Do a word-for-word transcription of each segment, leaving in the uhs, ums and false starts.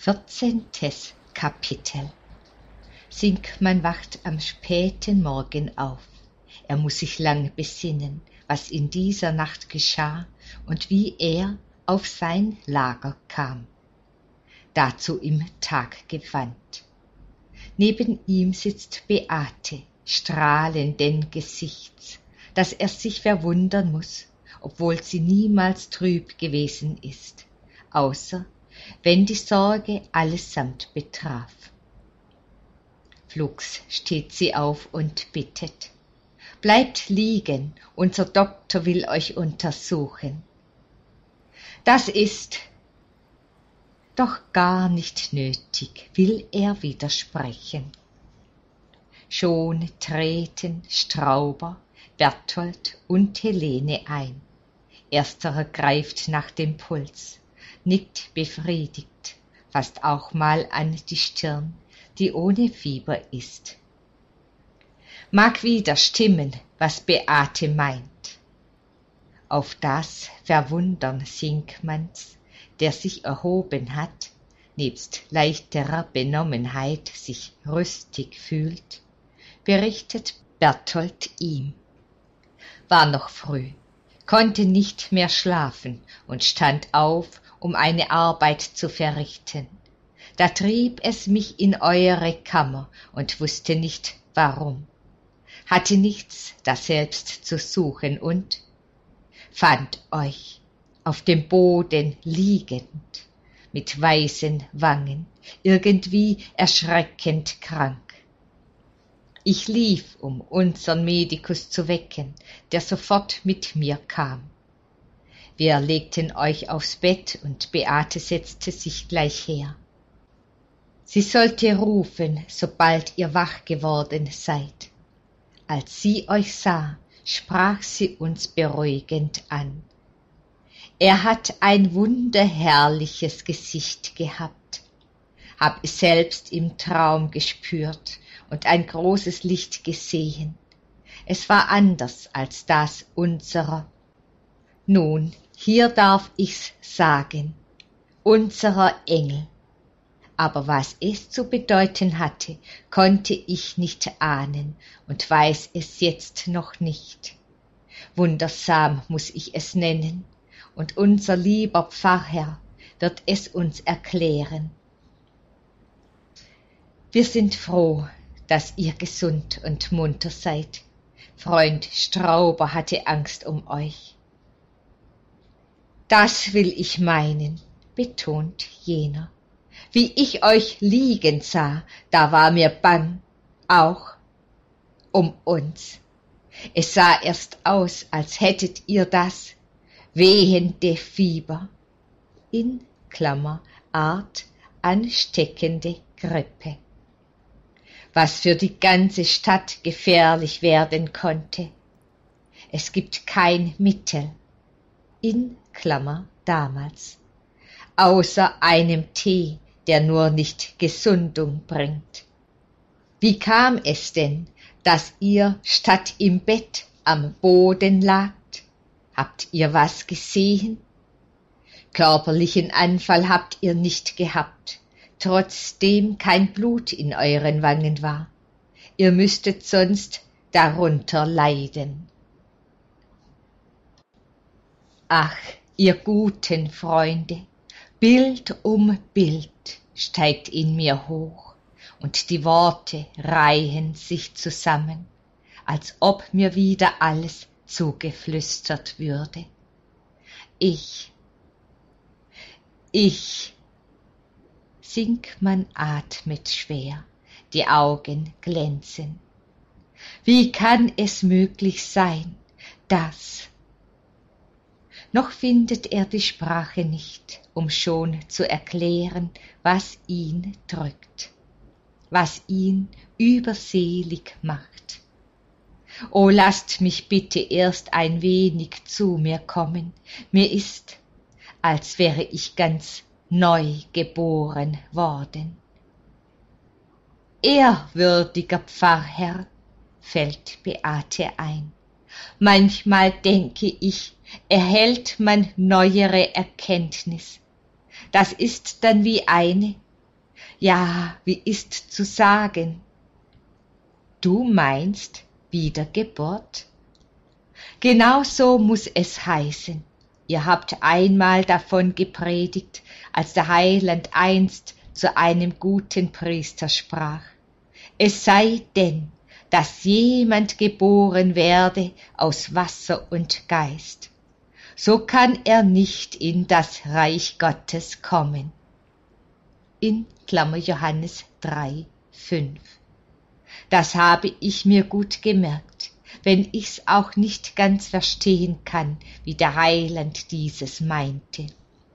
Vierzehntes Kapitel. Sinkmann wacht am späten Morgen auf. Er muss sich lang besinnen, was in dieser Nacht geschah und wie er auf sein Lager kam. Dazu im Taggewand. Neben ihm sitzt Beate, strahlenden Gesichts, dass er sich verwundern muss, obwohl sie niemals trüb gewesen ist, außer wenn die Sorge allesamt betraf. Flugs steht sie auf und bittet: »Bleibt liegen, unser Doktor will euch untersuchen.« »Das ist doch gar nicht nötig«, will er widersprechen. Schon treten Strauber, Berthold und Helene ein. Ersterer greift nach dem Puls, nickt befriedigt, fasst auch mal an die Stirn, die ohne Fieber ist. Mag wieder stimmen, was Beate meint. Auf das Verwundern Sinkmanns, der sich erhoben hat, nebst leichterer Benommenheit sich rüstig fühlt, berichtet Berthold ihm. War noch früh, konnte nicht mehr schlafen und stand auf, um eine Arbeit zu verrichten. Da trieb es mich in eure Kammer und wusste nicht, warum. Hatte nichts daselbst zu suchen und fand euch auf dem Boden liegend, mit weißen Wangen, irgendwie erschreckend krank. Ich lief, um unsern Medikus zu wecken, der sofort mit mir kam. Wir legten euch aufs Bett und Beate setzte sich gleich her. Sie sollte rufen, sobald ihr wach geworden seid. Als sie euch sah, sprach sie uns beruhigend an. Er hat ein wunderherrliches Gesicht gehabt, hab es selbst im Traum gespürt und ein großes Licht gesehen. Es war anders als das unserer. Nun, hier darf ich's sagen, unserer Engel. Aber was es zu bedeuten hatte, konnte ich nicht ahnen und weiß es jetzt noch nicht. Wundersam muss ich es nennen, und unser lieber Pfarrherr wird es uns erklären. Wir sind froh, dass ihr gesund und munter seid. Freund Strauber hatte Angst um euch. Das will ich meinen, betont jener. Wie ich euch liegen sah, da war mir bang, auch um uns. Es sah erst aus, als hättet ihr das wehende Fieber, in Klammer Art ansteckende Grippe, was für die ganze Stadt gefährlich werden konnte. Es gibt kein Mittel, in Klammer damals, außer einem Tee, der nur nicht Gesundung bringt. Wie kam es denn, dass ihr statt im Bett am Boden lagt? Habt ihr was gesehen? Körperlichen Anfall habt ihr nicht gehabt, trotzdem kein Blut in euren Wangen war. Ihr müsstet sonst darunter leiden. Ach, ihr guten Freunde, Bild um Bild steigt in mir hoch, und die Worte reihen sich zusammen, als ob mir wieder alles zugeflüstert würde. Ich, ich, Sinkmann atmet schwer, die Augen glänzen. Wie kann es möglich sein, dass... Noch findet er die Sprache nicht, um schon zu erklären, was ihn drückt, was ihn überselig macht. O lasst mich bitte erst ein wenig zu mir kommen, mir ist, als wäre ich ganz neu geboren worden. Ehrwürdiger Pfarrherr, fällt Beate ein, manchmal denke ich, erhält man neuere Erkenntnis. Das ist dann wie eine, Ja, wie ist zu sagen? Du meinst Wiedergeburt? Genau so muß es heißen. Ihr habt einmal davon gepredigt, als der Heiland einst zu einem guten Priester sprach. Es sei denn, dass jemand geboren werde aus Wasser und Geist. So kann er nicht in das Reich Gottes kommen. In Klammer Johannes drei, fünf. Das habe ich mir gut gemerkt, wenn ich's auch nicht ganz verstehen kann, wie der Heiland dieses meinte.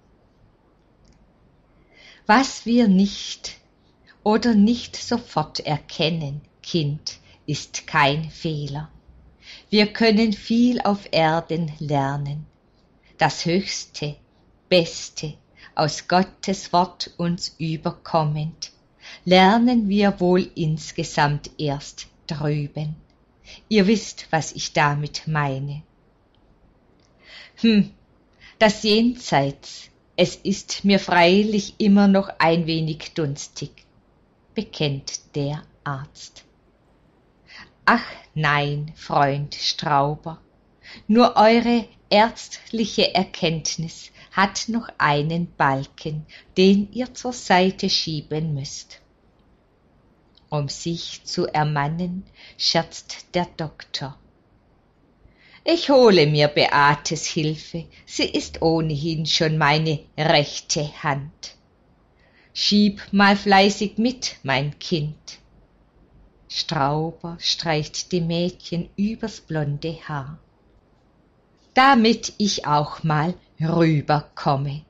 Was wir nicht oder nicht sofort erkennen, Kind, ist kein Fehler. Wir können viel auf Erden lernen. Das Höchste, Beste aus Gottes Wort uns überkommend, lernen wir wohl insgesamt erst drüben. Ihr wisst, was ich damit meine. Hm, das Jenseits, es ist mir freilich immer noch ein wenig dunstig, bekennt der Arzt. Ach nein, Freund Strauber, nur eure ärztliche Erkenntnis hat noch einen Balken, den ihr zur Seite schieben müsst. Um sich zu ermannen, scherzt der Doktor. Ich hole mir Beates Hilfe, sie ist ohnehin schon meine rechte Hand. Schieb mal fleißig mit, mein Kind. Strauber streicht dem Mädchen übers blonde Haar. Damit ich auch mal rüberkomme.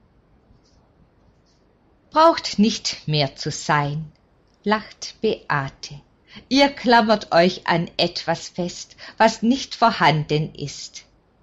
Braucht nicht mehr zu sein, lacht Beate. Ihr klammert euch an etwas fest, was nicht vorhanden ist.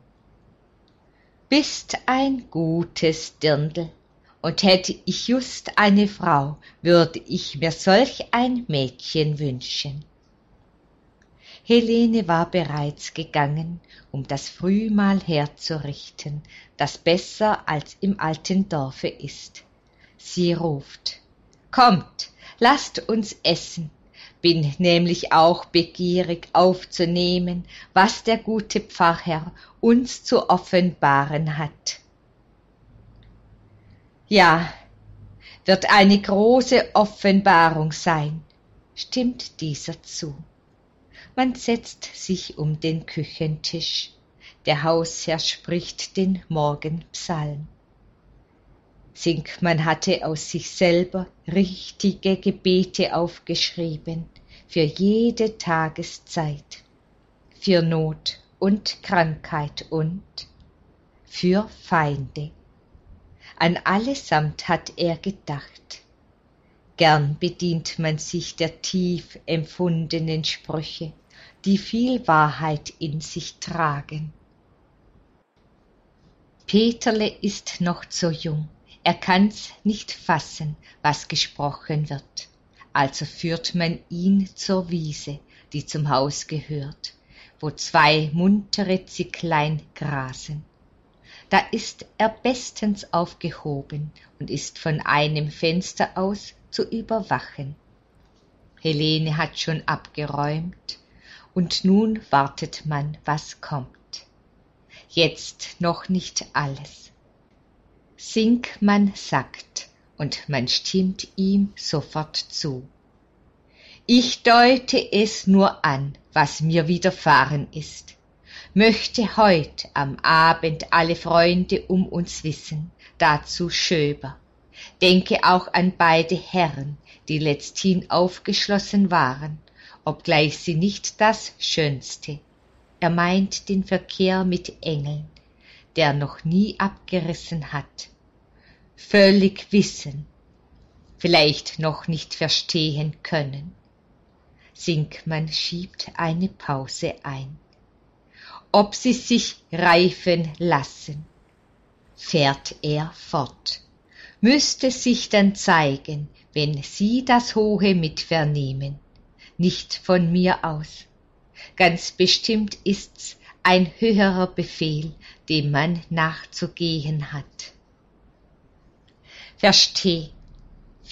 Bist ein gutes Dirndl, und hätte ich just eine Frau, würde ich mir solch ein Mädchen wünschen. Helene war bereits gegangen, um das Frühmahl herzurichten, das besser als im alten Dorfe ist. Sie ruft, kommt, lasst uns essen, bin nämlich auch begierig aufzunehmen, was der gute Pfarrherr uns zu offenbaren hat. Ja, wird eine große Offenbarung sein, stimmt dieser zu. Man setzt sich um den Küchentisch. Der Hausherr spricht den Morgenpsalm. Sinkmann hatte aus sich selber richtige Gebete aufgeschrieben, für jede Tageszeit, für Not und Krankheit und für Feinde. An allesamt hat er gedacht. Gern bedient man sich der tief empfundenen Sprüche, die viel Wahrheit in sich tragen. Peterle ist noch zu jung, er kann's nicht fassen, was gesprochen wird. Also führt man ihn zur Wiese, die zum Haus gehört, wo zwei muntere Zicklein grasen. Da ist er bestens aufgehoben und ist von einem Fenster aus zu überwachen. Helene hat schon abgeräumt und nun wartet man, was kommt. Jetzt noch nicht alles. Sinkmann sagt und man stimmt ihm sofort zu. Ich deute es nur an, was mir widerfahren ist. Möchte heut am Abend alle Freunde um uns wissen, dazu Schöber. Denke auch an beide Herren, die letzthin aufgeschlossen waren, obgleich sie nicht das Schönste. Er meint den Verkehr mit Engeln, der noch nie abgerissen hat. Völlig wissen, vielleicht noch nicht verstehen können. Sinkmann schiebt eine Pause ein. Ob sie sich reifen lassen, fährt er fort. Müsste sich dann zeigen, wenn Sie das Hohe mit vernehmen, nicht von mir aus. Ganz bestimmt ist's ein höherer Befehl, dem man nachzugehen hat. Versteh,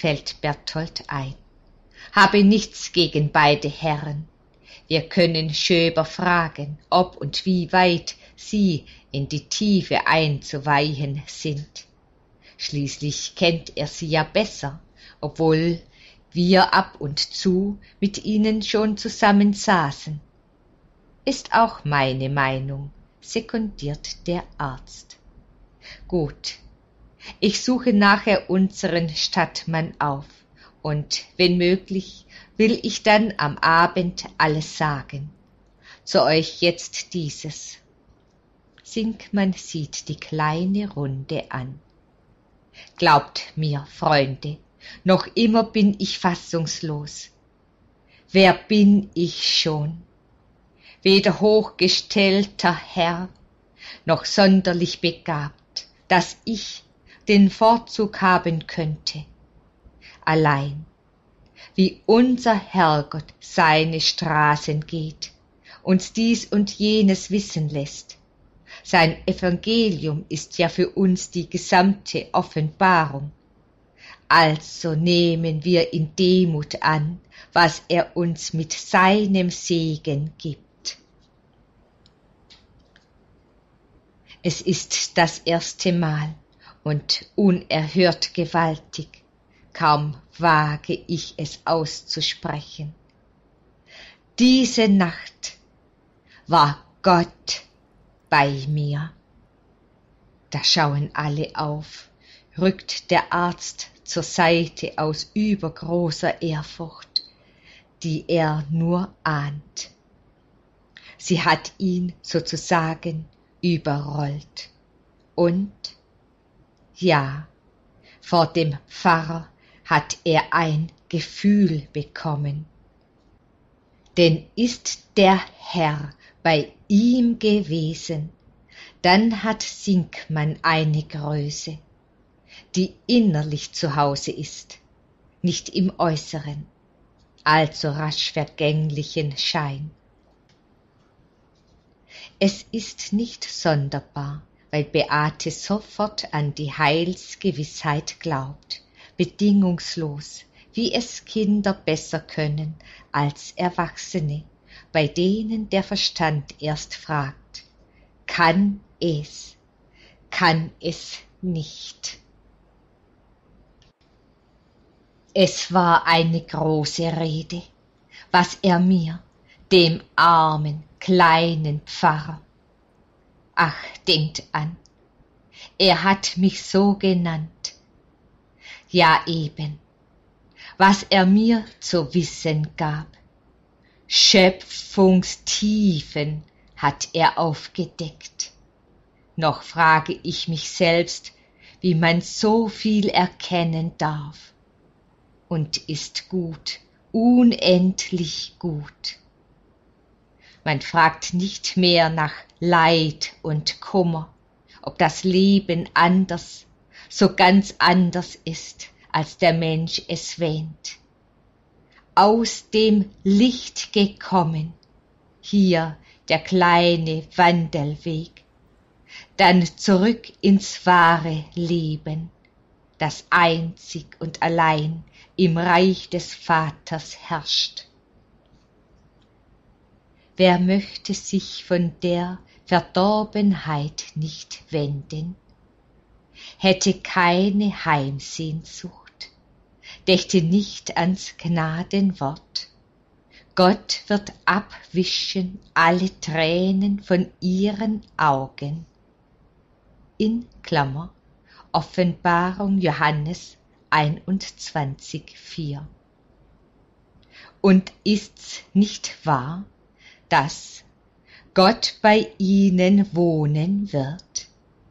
fällt Berthold ein. Habe nichts gegen beide Herren. Wir können Schöber fragen, ob und wie weit sie in die Tiefe einzuweihen sind. Schließlich kennt er sie ja besser, obwohl wir ab und zu mit ihnen schon zusammen saßen. Ist auch meine Meinung, sekundiert der Arzt. Gut, ich suche nachher unseren Stadtmann auf und, wenn möglich, will ich dann am Abend alles sagen. Zu euch jetzt dieses. Sinkmann sieht die kleine Runde an. Glaubt mir, Freunde, noch immer bin ich fassungslos. Wer bin ich schon? Weder hochgestellter Herr, noch sonderlich begabt, dass ich den Vorzug haben könnte. Allein, wie unser Herrgott seine Straßen geht, uns dies und jenes wissen lässt. Sein Evangelium ist ja für uns die gesamte Offenbarung. Also nehmen wir in Demut an, was er uns mit seinem Segen gibt. Es ist das erste Mal und unerhört gewaltig, kaum wage ich es auszusprechen. Diese Nacht war Gott bei mir. Da schauen alle auf, rückt der Arzt zur Seite aus übergroßer Ehrfurcht, die er nur ahnt. Sie hat ihn sozusagen überrollt. Und, ja, vor dem Pfarrer hat er ein Gefühl bekommen. Denn ist der Herr bei ihm gewesen, dann hat Sinkmann eine Größe, die innerlich zu Hause ist, nicht im Äußeren, allzu rasch vergänglichen Schein. Es ist nicht sonderbar, weil Beate sofort an die Heilsgewissheit glaubt, bedingungslos, wie es Kinder besser können als Erwachsene, bei denen der Verstand erst fragt, kann es, kann es nicht. Es war eine große Rede, was er mir, dem armen, kleinen Pfarrer, ach, denkt an, er hat mich so genannt, ja eben, was er mir zu wissen gab, Schöpfungstiefen hat er aufgedeckt. Noch frage ich mich selbst, wie man so viel erkennen darf. Und ist gut, unendlich gut. Man fragt nicht mehr nach Leid und Kummer, ob das Leben anders, so ganz anders ist, als der Mensch es wähnt. Aus dem Licht gekommen, hier der kleine Wandelweg, dann zurück ins wahre Leben, das einzig und allein im Reich des Vaters herrscht. Wer möchte sich von der Verdorbenheit nicht wenden, hätte keine Heimsehnsucht, dächte nicht ans Gnadenwort. Gott wird abwischen alle Tränen von ihren Augen. In Klammer Offenbarung Johannes einundzwanzig, vier. Und ist's nicht wahr, dass Gott bei ihnen wohnen wird?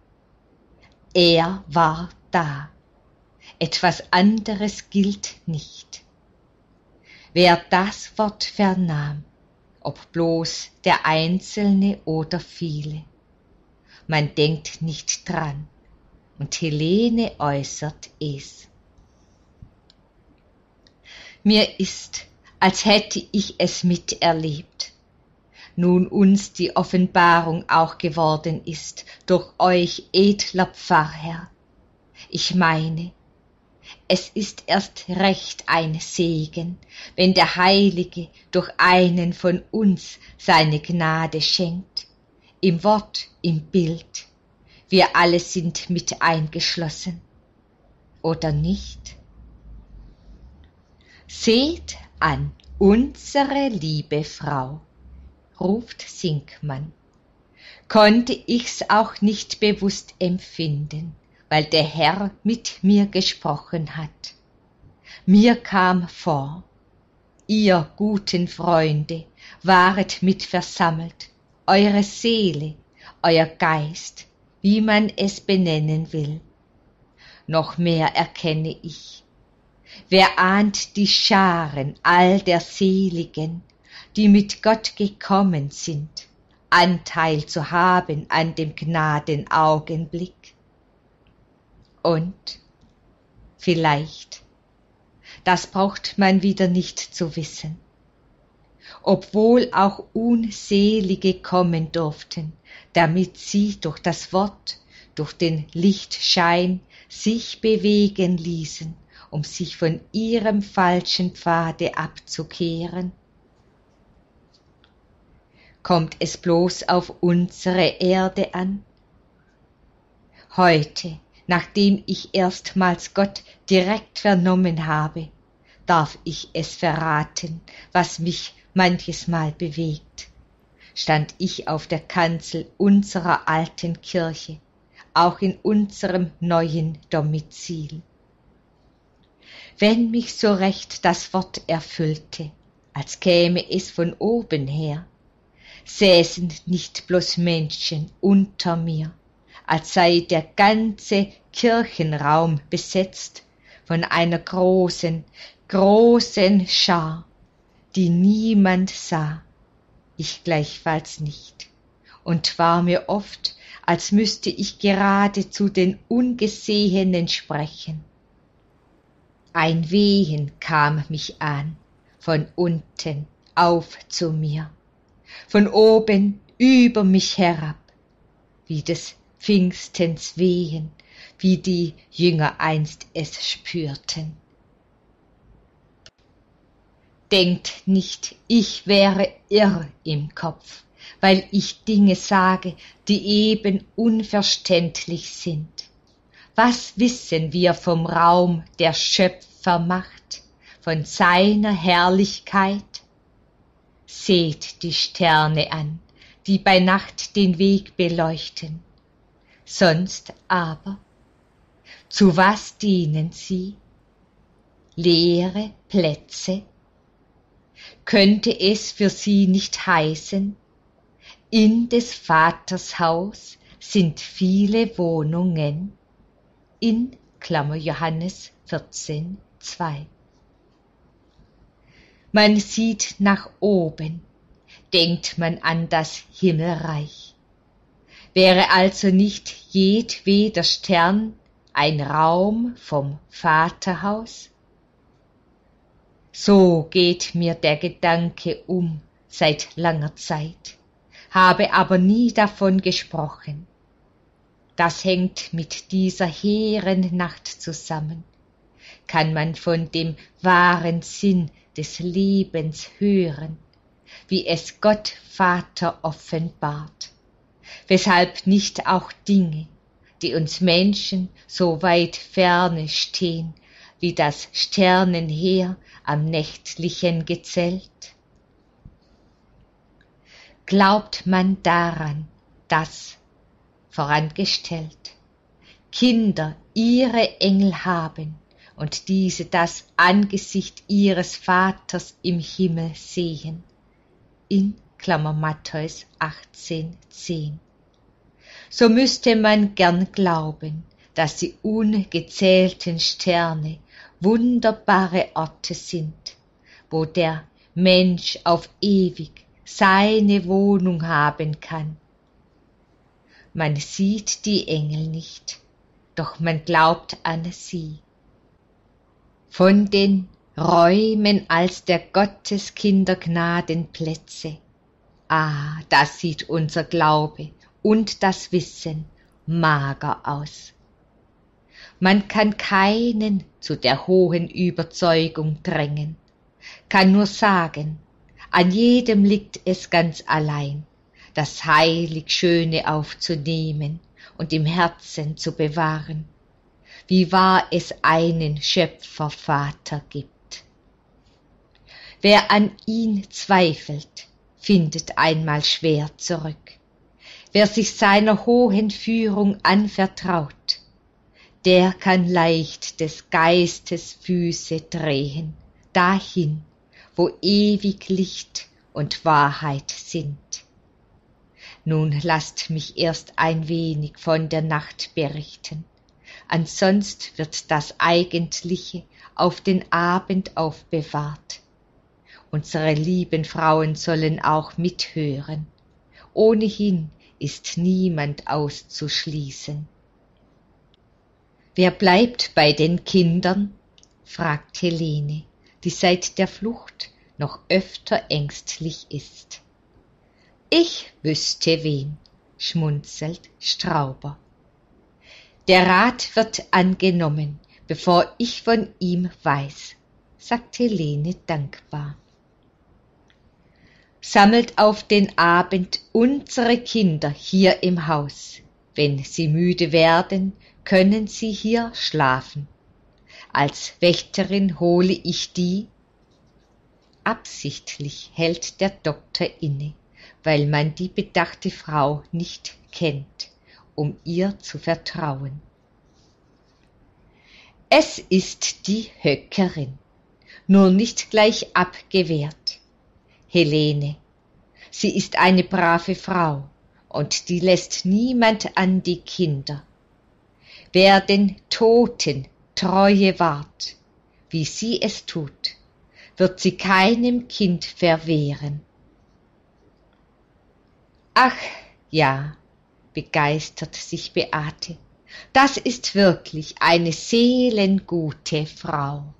Er war da. Etwas anderes gilt nicht. Wer das Wort vernahm, ob bloß der Einzelne oder viele, man denkt nicht dran, und Helene äußert es. Mir ist, als hätte ich es miterlebt, nun uns die Offenbarung auch geworden ist durch euch, edler Pfarrherr. Ich meine, es ist erst recht ein Segen, wenn der Heilige durch einen von uns seine Gnade schenkt, im Wort, im Bild, wir alle sind mit eingeschlossen, oder nicht? Seht an, unsere liebe Frau, ruft Sinkmann. Konnte ich's auch nicht bewusst empfinden, weil der Herr mit mir gesprochen hat. Mir kam vor, ihr guten Freunde waret mit versammelt, eure Seele, euer Geist, wie man es benennen will. Noch mehr erkenne ich, wer ahnt die Scharen all der Seligen, die mit Gott gekommen sind, Anteil zu haben an dem Gnadenaugenblick. Und vielleicht, das braucht man wieder nicht zu wissen, obwohl auch Unselige kommen durften, damit sie durch das Wort, durch den Lichtschein sich bewegen ließen, um sich von ihrem falschen Pfade abzukehren. Kommt es bloß auf unsere Erde an? Heute, nachdem ich erstmals Gott direkt vernommen habe, darf ich es verraten, was mich manches Mal bewegt. Stand ich auf der Kanzel unserer alten Kirche, auch in unserem neuen Domizil. Wenn mich so recht das Wort erfüllte, als käme es von oben her, säßen nicht bloß Menschen unter mir, als sei der ganze Kirchenraum besetzt von einer großen, großen Schar, die niemand sah, ich gleichfalls nicht, und war mir oft, als müsste ich gerade zu den Ungesehenen sprechen. Ein Wehen kam mich an, von unten auf zu mir, von oben über mich herab, wie des Pfingstens Wehen, wie die Jünger einst es spürten. Denkt nicht, ich wäre irr im Kopf, weil ich Dinge sage, die eben unverständlich sind. Was wissen wir vom Raum der Schöpfermacht, von seiner Herrlichkeit? Seht die Sterne an, die bei Nacht den Weg beleuchten. Sonst aber, zu was dienen sie? Leere Plätze? Könnte es für sie nicht heißen, in des Vaters Haus sind viele Wohnungen, in Klammer Johannes vierzehn, zwei. Man sieht nach oben, denkt man an das Himmelreich. Wäre also nicht jedweder Stern ein Raum vom Vaterhaus? So geht mir der Gedanke um seit langer Zeit, habe aber nie davon gesprochen. Das hängt mit dieser hehren Nacht zusammen. Kann man von dem wahren Sinn des Lebens hören, wie es Gott Vater offenbart, weshalb nicht auch Dinge, die uns Menschen so weit ferne stehen, wie das Sternenheer am nächtlichen Gezelt? Glaubt man daran, dass, vorangestellt, Kinder ihre Engel haben und diese das Angesicht ihres Vaters im Himmel sehen, in Klammer Matthäus achtzehn, zehn. So müsste man gern glauben, dass die ungezählten Sterne wunderbare Orte sind, wo der Mensch auf ewig seine Wohnung haben kann. Man sieht die Engel nicht, doch man glaubt an sie. Von den Räumen als der Gotteskinder Gnadenplätze, ah, das sieht unser Glaube und das Wissen mager aus. Man kann keinen zu der hohen Überzeugung drängen, kann nur sagen, an jedem liegt es ganz allein, das heilig Schöne aufzunehmen und im Herzen zu bewahren, wie wahr es einen Schöpfervater gibt. Wer an ihn zweifelt, findet einmal schwer zurück. Wer sich seiner hohen Führung anvertraut, der kann leicht des Geistes Füße drehen, dahin, wo ewig Licht und Wahrheit sind. Nun lasst mich erst ein wenig von der Nacht berichten, ansonst wird das Eigentliche auf den Abend aufbewahrt. Unsere lieben Frauen sollen auch mithören, ohnehin ist niemand auszuschließen. »Wer bleibt bei den Kindern?« fragt Helene, die seit der Flucht noch öfter ängstlich ist. »Ich wüsste wen«, schmunzelt Strauber. »Der Rat wird angenommen, bevor ich von ihm weiß«, sagt Helene dankbar. »Sammelt auf den Abend unsere Kinder hier im Haus. Wenn sie müde werden, können sie hier schlafen. Als Wächterin hole ich die.« Absichtlich hält der Doktor inne, weil man die bedachte Frau nicht kennt, um ihr zu vertrauen. »Es ist die Höckerin, nur nicht gleich abgewehrt. Helene, sie ist eine brave Frau und die lässt niemand an die Kinder. Wer den Toten Treue wahrt, wie sie es tut, wird sie keinem Kind verwehren.« »Ach ja«, begeistert sich Beate, »das ist wirklich eine seelengute Frau.«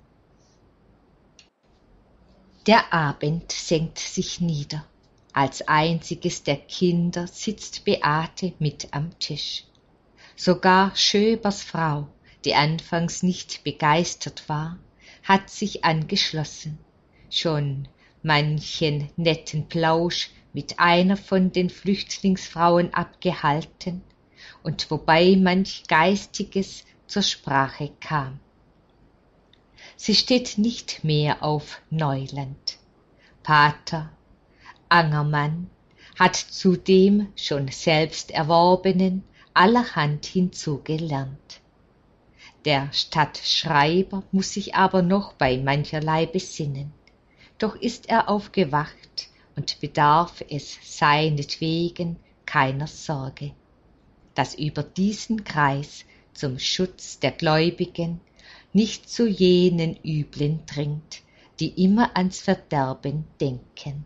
Der Abend senkt sich nieder. Als einziges der Kinder sitzt Beate mit am Tisch. Sogar Schöbers Frau, die anfangs nicht begeistert war, hat sich angeschlossen, schon manchen netten Plausch mit einer von den Flüchtlingsfrauen abgehalten und wobei manch Geistiges zur Sprache kam. Sie steht nicht mehr auf Neuland. Pater Angermann hat zu dem schon selbst Erworbenen allerhand hinzugelernt. Der Stadtschreiber muß sich aber noch bei mancherlei besinnen, doch ist er aufgewacht und bedarf es seinetwegen keiner Sorge, dass über diesen Kreis zum Schutz der Gläubigen nicht zu jenen Üblen dringt, die immer ans Verderben denken.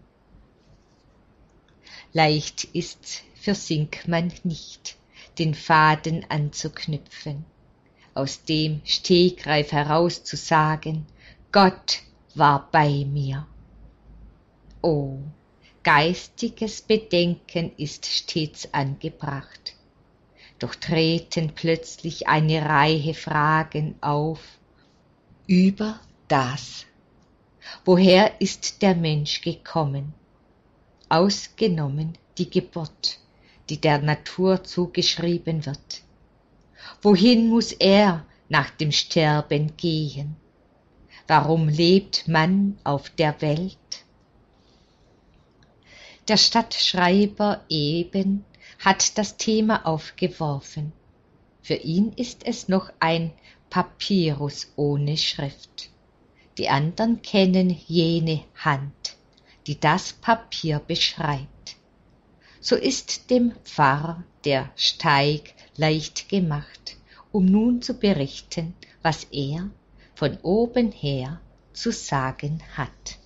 Leicht ist's für Sinkmann nicht, den Faden anzuknüpfen, aus dem Stegreif heraus zu sagen, Gott war bei mir. Oh, geistiges Bedenken ist stets angebracht. Doch treten plötzlich eine Reihe Fragen auf über das. Woher ist der Mensch gekommen? Ausgenommen die Geburt, die der Natur zugeschrieben wird. Wohin muss er nach dem Sterben gehen? Warum lebt man auf der Welt? Der Stadtschreiber eben hat das Thema aufgeworfen. Für ihn ist es noch ein Papyrus ohne Schrift. Die anderen kennen jene Hand, die das Papier beschreibt. So ist dem Pfarrer der Steig leicht gemacht, um nun zu berichten, was er von oben her zu sagen hat.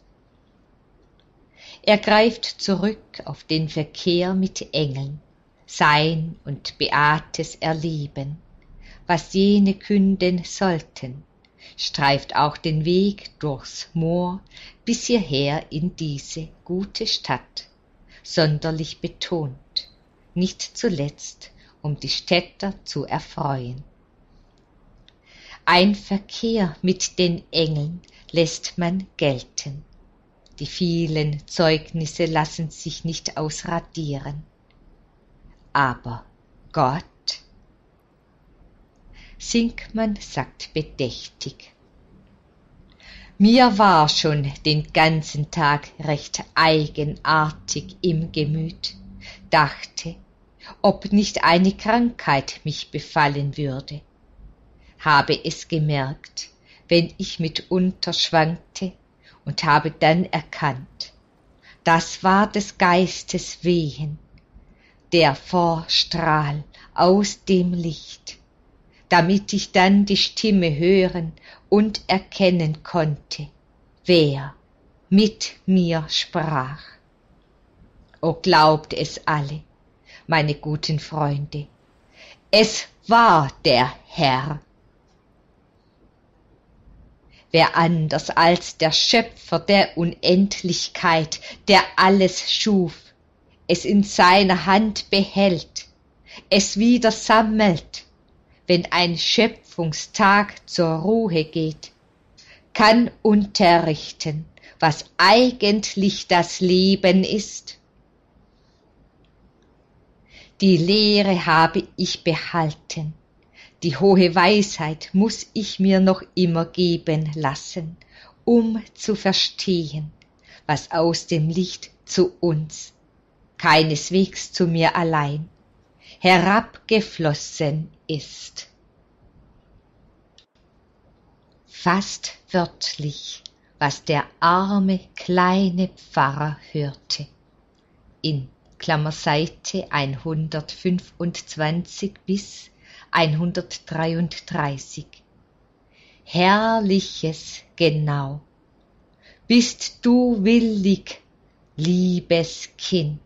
Er greift zurück auf den Verkehr mit Engeln, sein und Beates Erleben, was jene künden sollten, streift auch den Weg durchs Moor bis hierher in diese gute Stadt, sonderlich betont, nicht zuletzt, um die Städter zu erfreuen. Ein Verkehr mit den Engeln lässt man gelten. Die vielen Zeugnisse lassen sich nicht ausradieren. Aber Gott? Sinkmann sagt bedächtig. Mir war schon den ganzen Tag recht eigenartig im Gemüt, dachte, ob nicht eine Krankheit mich befallen würde. Habe es gemerkt, wenn ich mitunter schwankte, und habe dann erkannt, das war des Geistes Wehen, der Vorstrahl aus dem Licht, damit ich dann die Stimme hören und erkennen konnte, wer mit mir sprach. O glaubt es alle, meine guten Freunde, es war der Herr. Wer anders als der Schöpfer der Unendlichkeit, der alles schuf, es in seiner Hand behält, es wieder sammelt, wenn ein Schöpfungstag zur Ruhe geht, kann unterrichten, was eigentlich das Leben ist. Die Lehre habe ich behalten, die hohe Weisheit muss ich mir noch immer geben lassen, um zu verstehen, was aus dem Licht zu uns, keineswegs zu mir allein, herabgeflossen ist. Fast wörtlich, was der arme kleine Pfarrer hörte. In Klammer Seite hundertfünfundzwanzig bis hundertdreiunddreißig. Herrliches Genau. Bist du willig, liebes Kind?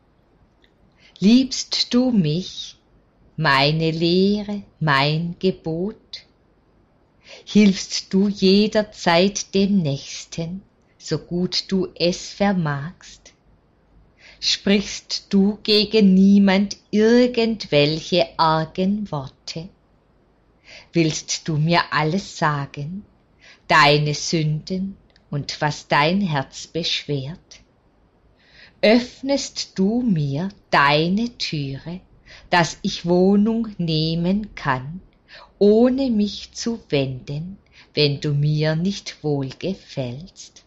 Liebst du mich, meine Lehre, mein Gebot? Hilfst du jederzeit dem Nächsten, so gut du es vermagst? Sprichst du gegen niemand irgendwelche argen Worte? Willst du mir alles sagen, deine Sünden und was dein Herz beschwert? Öffnest du mir deine Türe, dass ich Wohnung nehmen kann, ohne mich zu wenden, wenn du mir nicht wohlgefällst?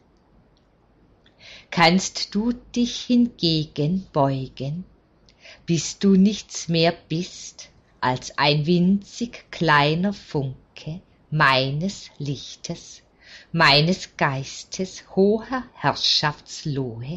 Kannst du dich hingegen beugen, bis du nichts mehr bist als ein winzig kleiner Funke meines Lichtes, meines Geistes hoher Herrschaftslohe?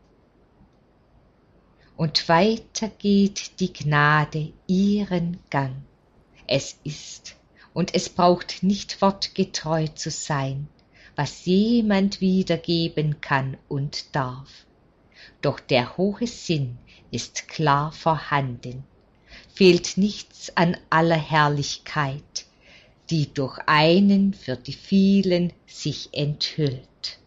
Und weiter geht die Gnade ihren Gang. Es ist, und es braucht nicht wortgetreu zu sein, was jemand wiedergeben kann und darf. Doch der hohe Sinn ist klar vorhanden, fehlt nichts an aller Herrlichkeit, die durch einen für die vielen sich enthüllt.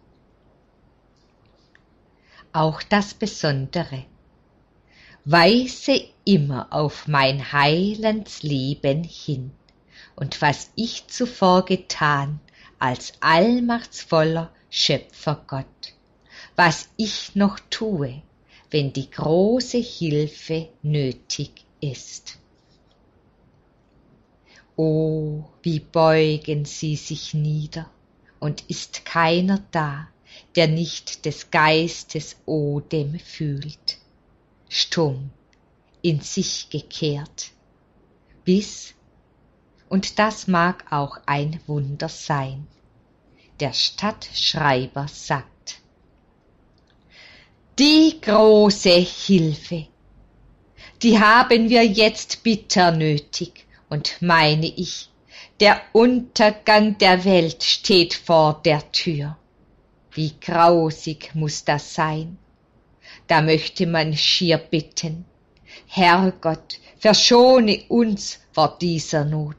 Auch das Besondere. Weise immer auf mein Heilandsleben hin und was ich zuvor getan, als allmachtsvoller Schöpfergott, was ich noch tue, wenn die große Hilfe nötig ist. O, wie beugen sie sich nieder, und ist keiner da, der nicht des Geistes Odem fühlt, stumm, in sich gekehrt, bis, und das mag auch ein Wunder sein, der Stadtschreiber sagt: Die große Hilfe, die haben wir jetzt bitter nötig, und meine ich, der Untergang der Welt steht vor der Tür. Wie grausig muß das sein? Da möchte man schier bitten: Herrgott, verschone uns vor dieser Not.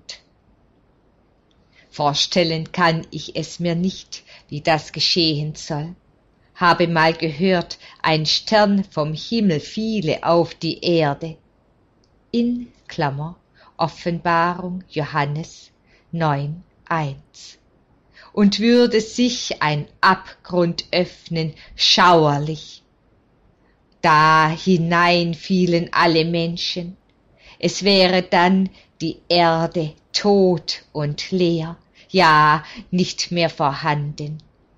Vorstellen kann ich es mir nicht, wie das geschehen soll. Habe mal gehört, ein Stern vom Himmel fiele auf die Erde. In Klammer Offenbarung Johannes neun, eins, und würde sich ein Abgrund öffnen, schauerlich. Da hinein fielen alle Menschen, es wäre dann die Erde tot und leer, ja, nicht mehr vorhanden.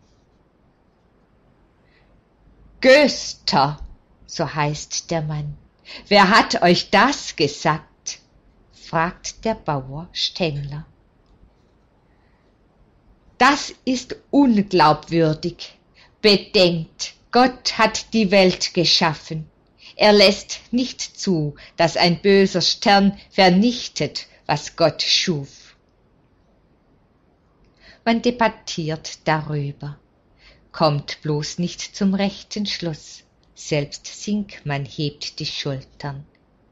Göster, so heißt der Mann, wer hat euch das gesagt? Fragt der Bauer Stengler. Das ist unglaubwürdig. Bedenkt, Gott hat die Welt geschaffen. Er lässt nicht zu, dass ein böser Stern vernichtet, was Gott schuf. Man debattiert darüber, kommt bloß nicht zum rechten Schluss. Selbst Sinkmann hebt die Schultern.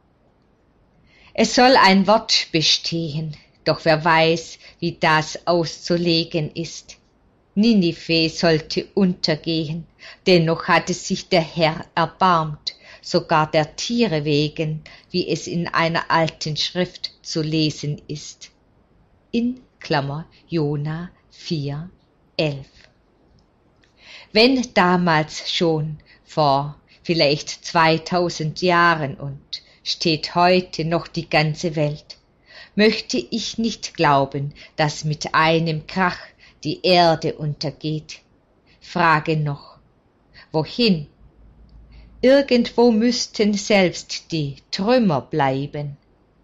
Es soll ein Wort bestehen, doch wer weiß, wie das auszulegen ist. Ninive sollte untergehen, dennoch hatte sich der Herr erbarmt, sogar der Tiere wegen, wie es in einer alten Schrift zu lesen ist. In Klammer Jona vier, elf. Wenn damals schon, vor vielleicht zweitausend Jahren und steht heute noch die ganze Welt, möchte ich nicht glauben, dass mit einem Krach die Erde untergeht. Frage noch, wohin? Irgendwo müssten selbst die Trümmer bleiben.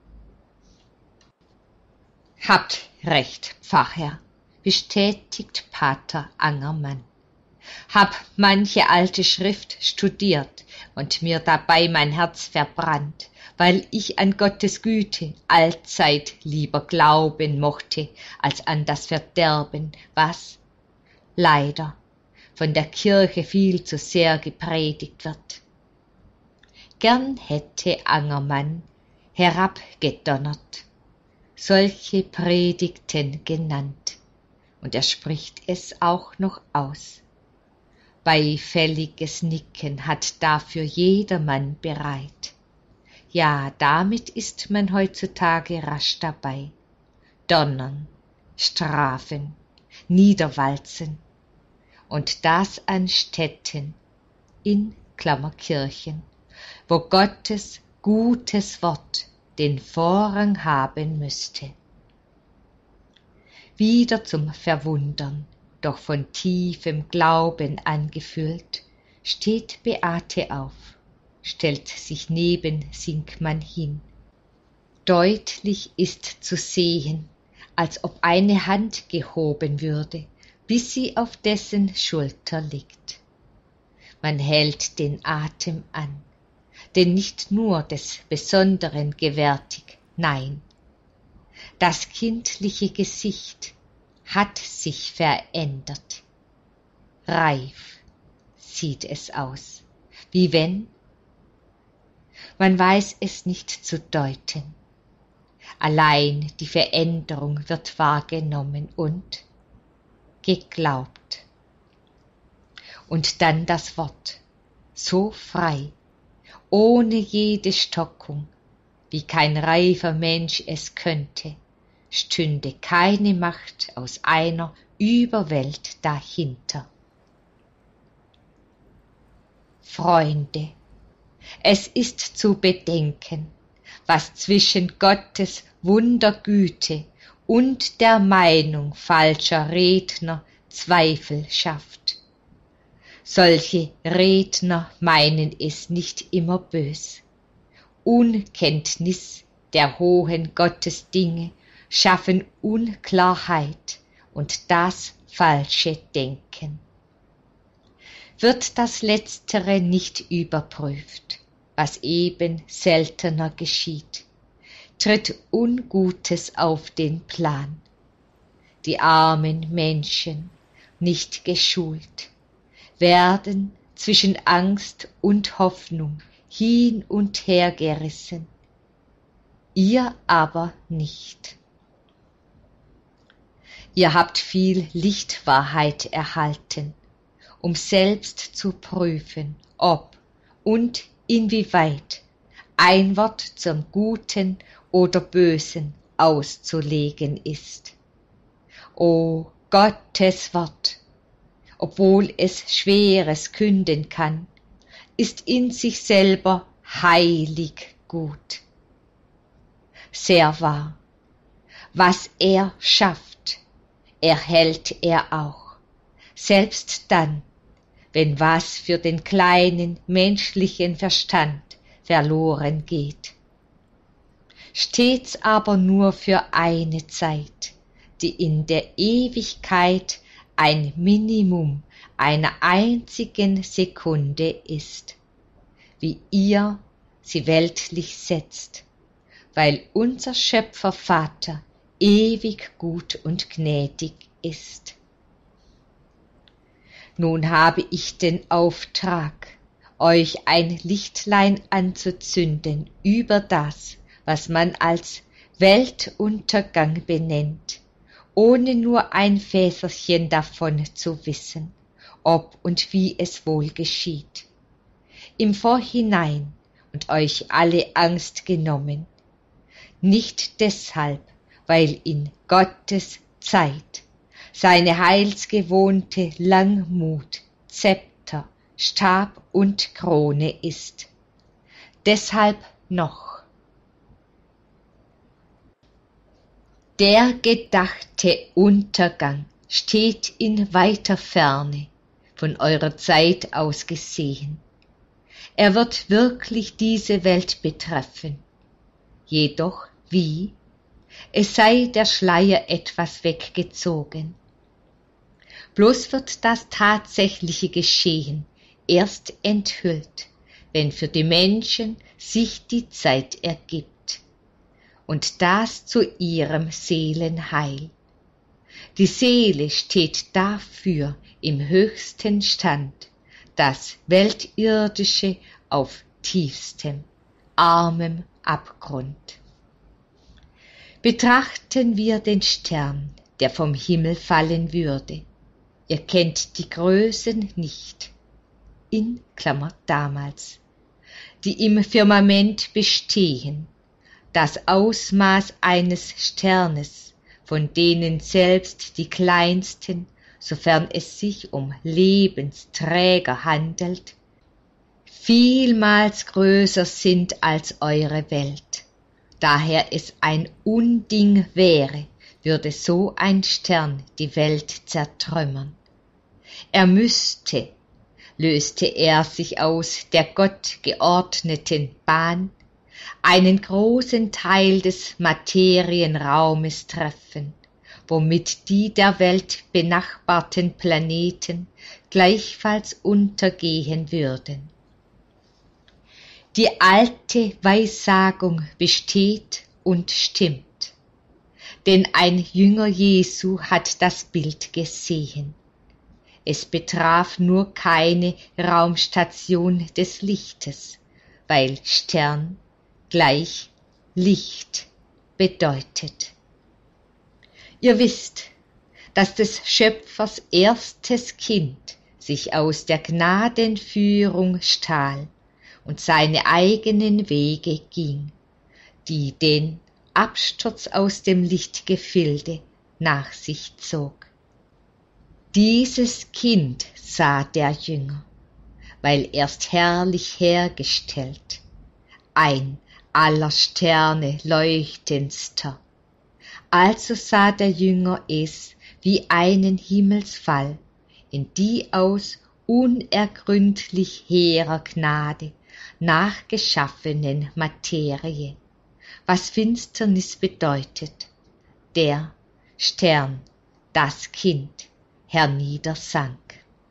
Habt recht, Pfarrherr, bestätigt Pater Angermann. Hab manche alte Schrift studiert und mir dabei mein Herz verbrannt, weil ich an Gottes Güte allzeit lieber glauben mochte, als an das Verderben, was, leider, von der Kirche viel zu sehr gepredigt wird. Gern hätte Angermann herabgedonnert, solche Predigten genannt, und er spricht es auch noch aus. Beifälliges Nicken hat dafür jedermann bereit. Ja, damit ist man heutzutage rasch dabei. Donnern, strafen, niederwalzen. Und das an Städten, in Klammer Kirchen, wo Gottes gutes Wort den Vorrang haben müsste. Wieder zum Verwundern, doch von tiefem Glauben angefüllt, steht Beate auf, stellt sich neben Sinkmann hin. Deutlich ist zu sehen, als ob eine Hand gehoben würde, bis sie auf dessen Schulter liegt. Man hält den Atem an, denn nicht nur des Besonderen gewärtig, nein, das kindliche Gesicht hat sich verändert. Reif sieht es aus, wie wenn, man weiß es nicht zu deuten. Allein die Veränderung wird wahrgenommen und geglaubt. Und dann das Wort, so frei, ohne jede Stockung, wie kein reifer Mensch es könnte, stünde keine Macht aus einer Überwelt dahinter. Freunde, es ist zu bedenken, was zwischen Gottes Wundergüte und der Meinung falscher Redner Zweifel schafft. Solche Redner meinen es nicht immer bös. Unkenntnis der hohen Gottesdinge schaffen Unklarheit und das falsche Denken. Wird das Letztere nicht überprüft, was eben seltener geschieht, tritt Ungutes auf den Plan. Die armen Menschen, nicht geschult, werden zwischen Angst und Hoffnung hin und her gerissen, ihr aber nicht. Ihr habt viel Lichtwahrheit erhalten, um selbst zu prüfen, ob und inwieweit ein Wort zum Guten oder Bösen auszulegen ist. O Gottes Wort, obwohl es Schweres künden kann, ist in sich selber heilig gut. Sehr wahr, was er schafft, erhält er auch, selbst dann, wenn was für den kleinen menschlichen Verstand verloren geht. Stets aber nur für eine Zeit, die in der Ewigkeit ein Minimum einer einzigen Sekunde ist, wie ihr sie weltlich setzt, weil unser Schöpfer Vater ewig gut und gnädig ist. Nun habe ich den Auftrag, euch ein Lichtlein anzuzünden über das, was man als Weltuntergang benennt, ohne nur ein Fäserchen davon zu wissen, ob und wie es wohl geschieht. Im Vorhinein und euch alle Angst genommen, nicht deshalb, weil in Gottes Zeit seine heilsgewohnte Langmut, Zepter, Stab und Krone ist. Deshalb noch. Der gedachte Untergang steht in weiter Ferne, von eurer Zeit aus gesehen. Er wird wirklich diese Welt betreffen. Jedoch wie? Es sei der Schleier etwas weggezogen. Bloß wird das tatsächliche Geschehen erst enthüllt, wenn für die Menschen sich die Zeit ergibt. Und das zu ihrem Seelenheil. Die Seele steht dafür im höchsten Stand, das Weltirdische auf tiefstem, armem Abgrund. Betrachten wir den Stern, der vom Himmel fallen würde. Ihr kennt die Größen nicht, in Klammer damals, die im Firmament bestehen, das Ausmaß eines Sternes, von denen selbst die kleinsten, sofern es sich um Lebensträger handelt, vielmals größer sind als eure Welt. Daher es ein Unding wäre, würde so ein Stern die Welt zertrümmern. Er müsste, löste er sich aus der Gott geordneten Bahn, einen großen Teil des Materienraumes treffen, womit die der Welt benachbarten Planeten gleichfalls untergehen würden. Die alte Weissagung besteht und stimmt, denn ein Jünger Jesu hat das Bild gesehen. Es betraf nur keine Raumstation des Lichtes, weil Stern gleich Licht bedeutet. Ihr wisst, dass des Schöpfers erstes Kind sich aus der Gnadenführung stahl und seine eigenen Wege ging, die den Absturz aus dem Lichtgefilde nach sich zog. Dieses Kind sah der Jünger, weil erst herrlich hergestellt, ein aller Sterne leuchtendster. Also sah der Jünger es wie einen Himmelsfall in die aus unergründlich hehrer Gnade nachgeschaffenen Materie, was Finsternis bedeutet, der Stern, das Kind, herniedersank.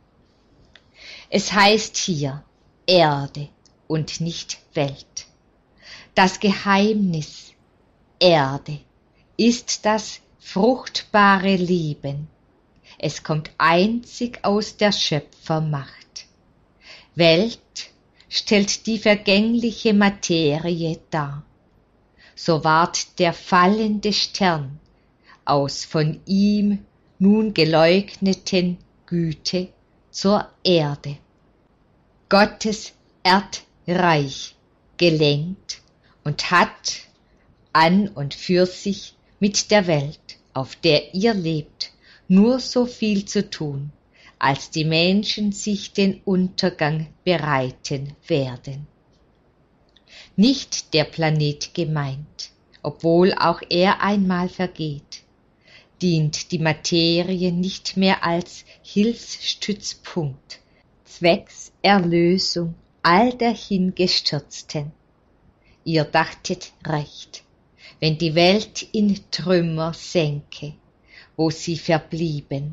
Es heißt hier Erde und nicht Welt. Das Geheimnis Erde ist das fruchtbare Leben. Es kommt einzig aus der Schöpfermacht. Welt stellt die vergängliche Materie dar. So ward der fallende Stern aus von ihm nun geleugneten Güte zur Erde. Gottes Erdreich gelenkt und hat an und für sich mit der Welt, auf der ihr lebt, nur so viel zu tun, als die Menschen sich den Untergang bereiten werden. Nicht der Planet gemeint, obwohl auch er einmal vergeht, dient die Materie nicht mehr als Hilfsstützpunkt, zwecks Erlösung all der Hingestürzten. Ihr dachtet recht, wenn die Welt in Trümmer sänke, wo sie verblieben.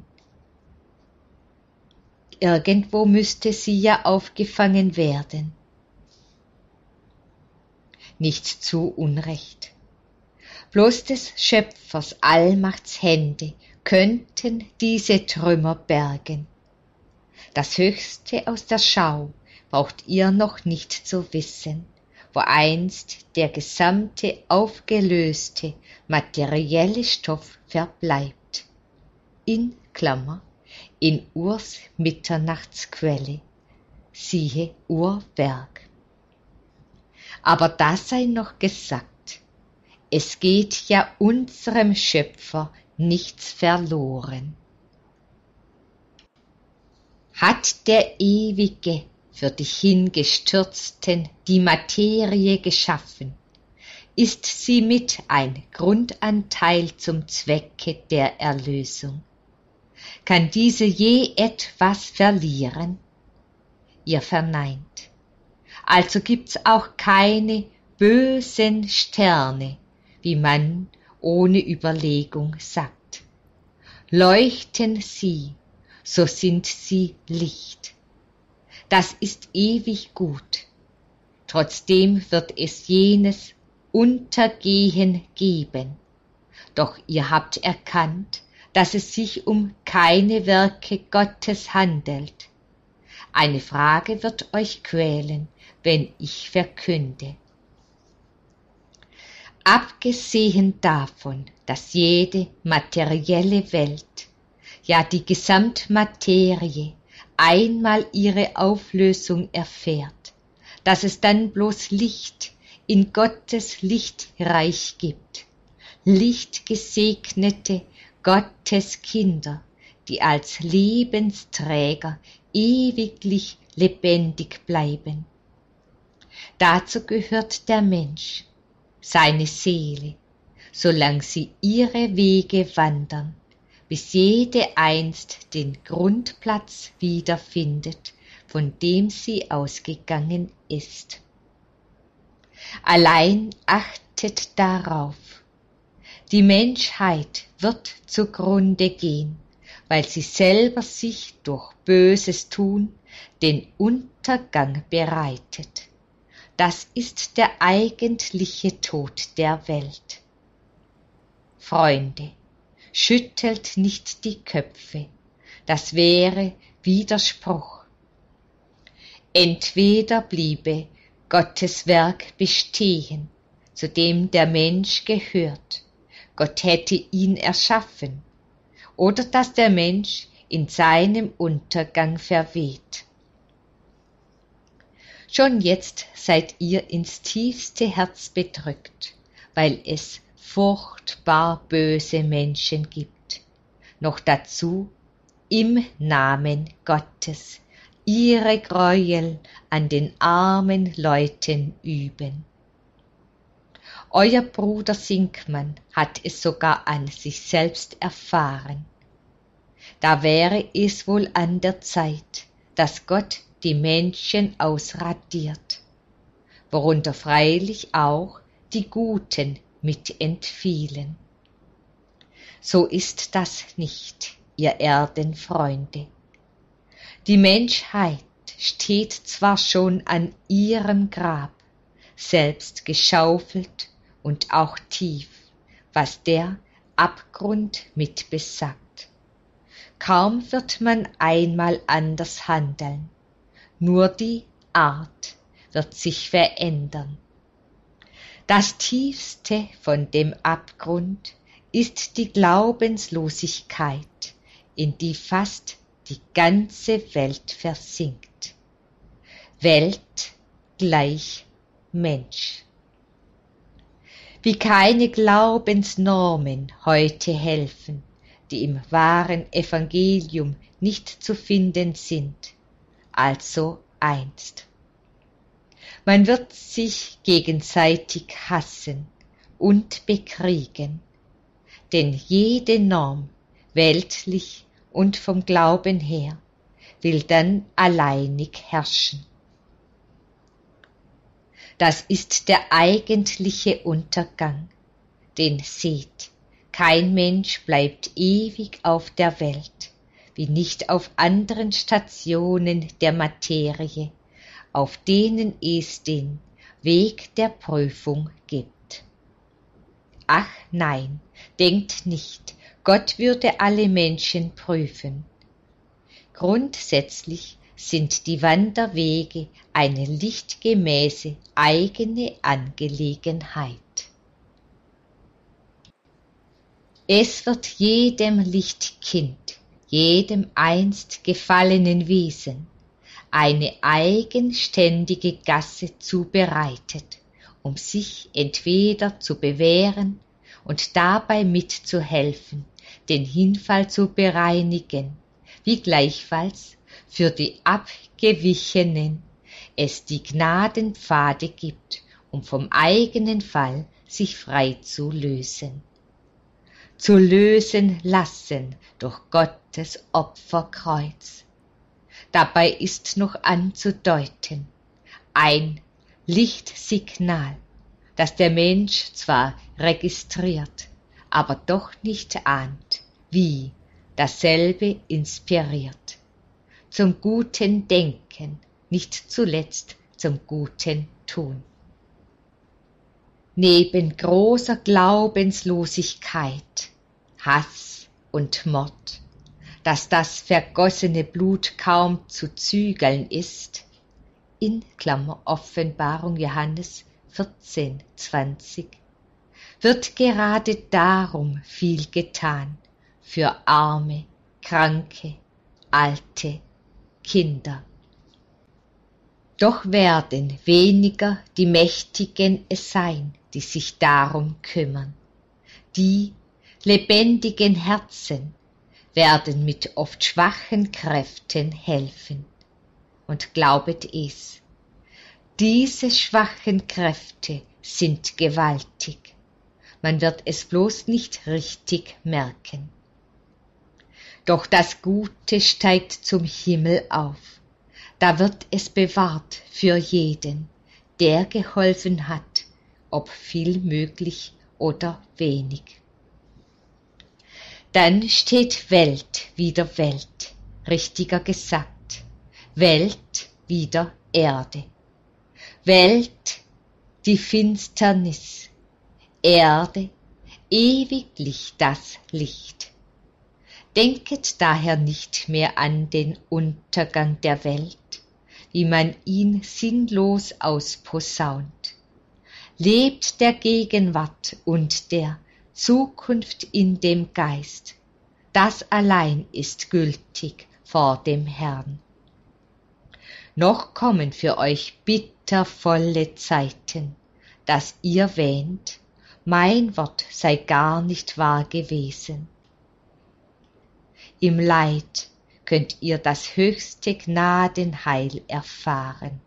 Irgendwo müsste sie ja aufgefangen werden. Nicht zu Unrecht. Bloß des Schöpfers Allmachtshände könnten diese Trümmer bergen. Das Höchste aus der Schau braucht ihr noch nicht zu wissen, wo einst der gesamte aufgelöste materielle Stoff verbleibt. In Klammer, in Urs Mitternachtsquelle, siehe Urwerk. Aber das sei noch gesagt, es geht ja unserem Schöpfer nichts verloren. Hat der Ewige für die Hingestürzten die Materie geschaffen, ist sie mit ein Grundanteil zum Zwecke der Erlösung. Kann diese je etwas verlieren? Ihr verneint. Also gibt's auch keine bösen Sterne, wie man ohne Überlegung sagt. Leuchten sie, so sind sie Licht. Das ist ewig gut. Trotzdem wird es jenes Untergehen geben. Doch ihr habt erkannt, dass es sich um keine Werke Gottes handelt. Eine Frage wird euch quälen, wenn ich verkünde. Abgesehen davon, dass jede materielle Welt, ja die Gesamtmaterie, einmal ihre Auflösung erfährt, dass es dann bloß Licht in Gottes Lichtreich gibt, lichtgesegnete Gottes Kinder, die als Lebensträger ewiglich lebendig bleiben. Dazu gehört der Mensch, seine Seele, solang sie ihre Wege wandern, bis jede einst den Grundplatz wiederfindet, von dem sie ausgegangen ist. Allein achtet darauf, die Menschheit wird zugrunde gehen, weil sie selber sich durch böses Tun den Untergang bereitet. Das ist der eigentliche Tod der Welt. Freunde, schüttelt nicht die Köpfe, das wäre Widerspruch. Entweder bliebe Gottes Werk bestehen, zu dem der Mensch gehört, Gott hätte ihn erschaffen, oder dass der Mensch in seinem Untergang verweht. Schon jetzt seid ihr ins tiefste Herz bedrückt, weil es furchtbar böse Menschen gibt, noch dazu im Namen Gottes ihre Gräuel an den armen Leuten üben. Euer Bruder Sinkmann hat es sogar an sich selbst erfahren. Da wäre es wohl an der Zeit, dass Gott die Menschen ausradiert, worunter freilich auch die Guten mit entfielen. So ist das nicht, ihr Erdenfreunde. Die Menschheit steht zwar schon an ihrem Grab, selbst geschaufelt und auch tief, was der Abgrund mit besagt. Kaum wird man einmal anders handeln, nur die Art wird sich verändern. Das Tiefste von dem Abgrund ist die Glaubenslosigkeit, in die fast die ganze Welt versinkt. Welt gleich Mensch. Wie keine Glaubensnormen heute helfen, die im wahren Evangelium nicht zu finden sind, also einst. Man wird sich gegenseitig hassen und bekriegen, denn jede Norm, weltlich und vom Glauben her, will dann alleinig herrschen. Das ist der eigentliche Untergang, denn seht, kein Mensch bleibt ewig auf der Welt, wie nicht auf anderen Stationen der Materie, auf denen es den Weg der Prüfung gibt. Ach nein, denkt nicht, Gott würde alle Menschen prüfen. Grundsätzlich sind die Wanderwege eine lichtgemäße eigene Angelegenheit. Es wird jedem Lichtkind, jedem einst gefallenen Wesen, eine eigenständige Gasse zubereitet, um sich entweder zu bewähren und dabei mitzuhelfen, den Hinfall zu bereinigen, wie gleichfalls für die Abgewichenen es die Gnadenpfade gibt, um vom eigenen Fall sich frei zu lösen. Zu lösen lassen durch Gottes Opferkreuz. Dabei ist noch anzudeuten, ein Lichtsignal, das der Mensch zwar registriert, aber doch nicht ahnt, wie dasselbe inspiriert. Zum guten Denken, nicht zuletzt zum guten Tun. Neben großer Glaubenslosigkeit, Hass und Mord, dass das vergossene Blut kaum zu zügeln ist, in Klammer Offenbarung Johannes vierzehn, zwanzig, wird gerade darum viel getan, für Arme, Kranke, Alte, Kinder. Doch werden weniger die Mächtigen es sein, die sich darum kümmern. Die lebendigen Herzen werden mit oft schwachen Kräften helfen. Und glaubet es, diese schwachen Kräfte sind gewaltig. Man wird es bloß nicht richtig merken. Doch das Gute steigt zum Himmel auf. Da wird es bewahrt für jeden, der geholfen hat, ob viel möglich oder wenig. Dann steht Welt wider Welt, richtiger gesagt, Welt wider Erde. Welt, die Finsternis, Erde, ewiglich das Licht. Denket daher nicht mehr an den Untergang der Welt, wie man ihn sinnlos ausposaunt. Lebt der Gegenwart und der Zukunft in dem Geist, das allein ist gültig vor dem Herrn. Noch kommen für euch bittervolle Zeiten, dass ihr wähnt, mein Wort sei gar nicht wahr gewesen. Im Leid könnt ihr das höchste Gnadenheil erfahren.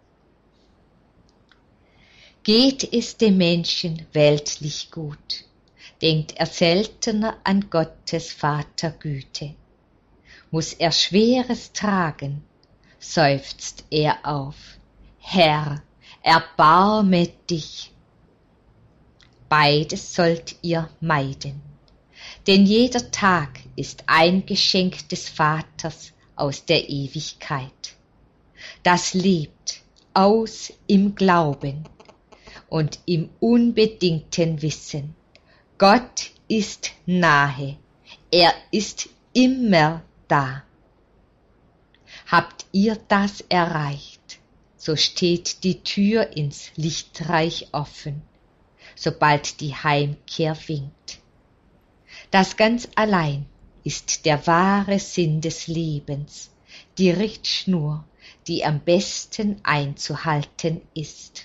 Geht es dem Menschen weltlich gut, denkt er seltener an Gottes Vatergüte. Muss er Schweres tragen, seufzt er auf, Herr, erbarme dich. Beides sollt ihr meiden, denn jeder Tag ist ein Geschenk des Vaters aus der Ewigkeit. Das lebt aus im Glauben und im unbedingten Wissen. Gott ist nahe, er ist immer da. Habt ihr das erreicht, so steht die Tür ins Lichtreich offen, sobald die Heimkehr winkt. Das ganz allein ist der wahre Sinn des Lebens, die Richtschnur, die am besten einzuhalten ist.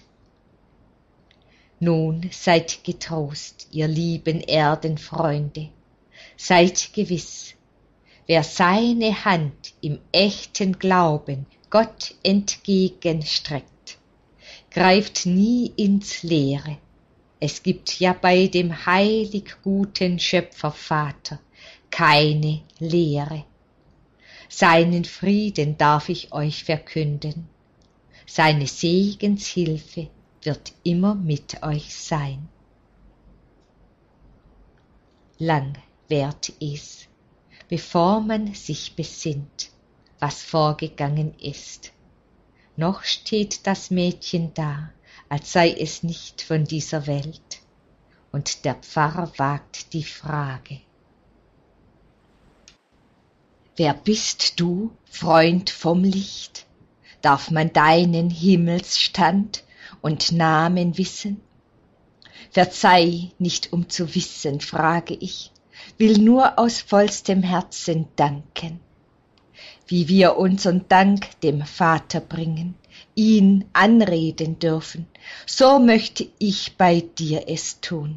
Nun seid getrost, ihr lieben Erdenfreunde, Seid gewiss, wer seine Hand im echten Glauben Gott entgegenstreckt, greift nie ins Leere. Es gibt ja bei dem heilig guten Schöpfervater keine Leere. Seinen Frieden darf ich euch verkünden. Seine Segenshilfe wird immer mit euch sein. Lang währt es, bevor man sich besinnt, was vorgegangen ist. Noch steht das Mädchen da, als sei es nicht von dieser Welt, und der Pfarrer wagt die Frage: Wer bist du, Freund vom Licht? Darf man deinen Himmelsstand und Namen wissen? Verzeih, nicht um zu wissen, frage ich, will nur aus vollstem Herzen danken. Wie wir unseren Dank dem Vater bringen, ihn anreden dürfen, so möchte ich bei dir es tun.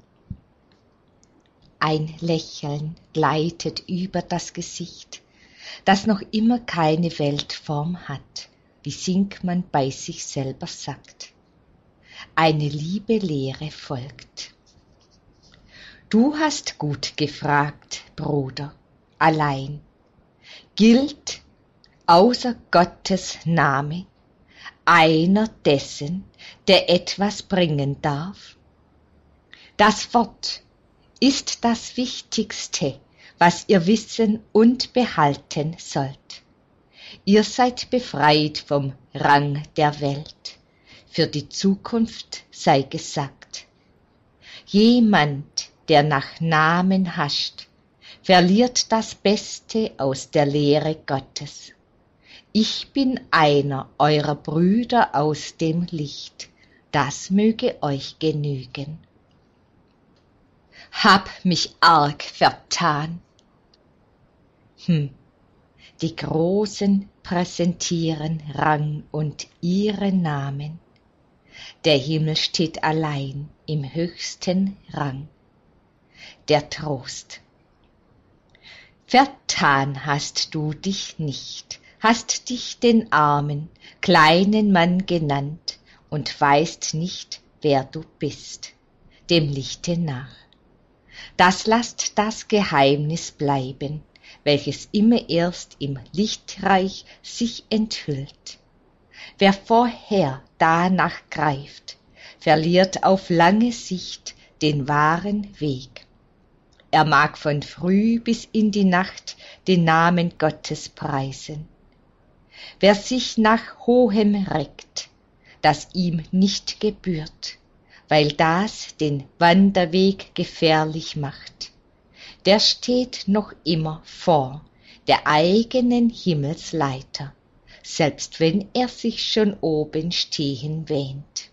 Ein Lächeln gleitet über das Gesicht, das noch immer keine Weltform hat, wie Sinkmann bei sich selber sagt. Eine liebe Lehre folgt. Du hast gut gefragt, Bruder, allein. Gilt außer Gottes Name einer dessen, der etwas bringen darf? Das Wort ist das Wichtigste, was ihr wissen und behalten sollt. Ihr seid befreit vom Rang der Welt. Für die Zukunft sei gesagt: Jemand, der nach Namen hascht, verliert das Beste aus der Lehre Gottes. Ich bin einer eurer Brüder aus dem Licht, das möge euch genügen. Hab mich arg vertan. Hm, die Großen präsentieren Rang und ihren Namen. Der Himmel steht allein im höchsten Rang. Der Trost. Vertan hast du dich nicht, hast dich den armen, kleinen Mann genannt und weißt nicht, wer du bist, dem Lichte nach. Das lasst das Geheimnis bleiben, welches immer erst im Lichtreich sich enthüllt. Wer vorher danach greift, verliert auf lange Sicht den wahren Weg. Er mag von früh bis in die Nacht den Namen Gottes preisen. Wer sich nach Hohem reckt, das ihm nicht gebührt, weil das den Wanderweg gefährlich macht, der steht noch immer vor der eigenen Himmelsleiter, selbst wenn er sich schon oben stehen wähnt.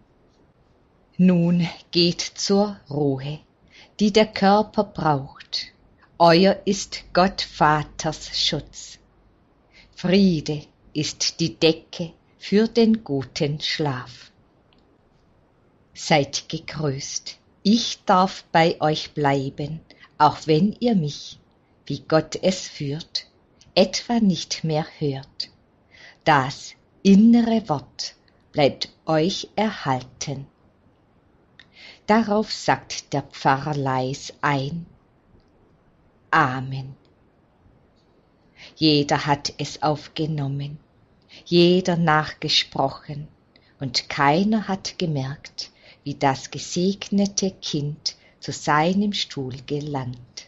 Nun geht zur Ruhe, die der Körper braucht. Euer ist Gott Vaters Schutz. Friede ist die Decke für den guten Schlaf. Seid gegrüßt, ich darf bei euch bleiben, auch wenn ihr mich, wie Gott es führt, etwa nicht mehr hört. Das innere Wort bleibt euch erhalten. Darauf sagt der Pfarrer leis ein: Amen. Jeder hat es aufgenommen, jeder nachgesprochen, und keiner hat gemerkt, wie das gesegnete Kind zu seinem Stuhl gelangt.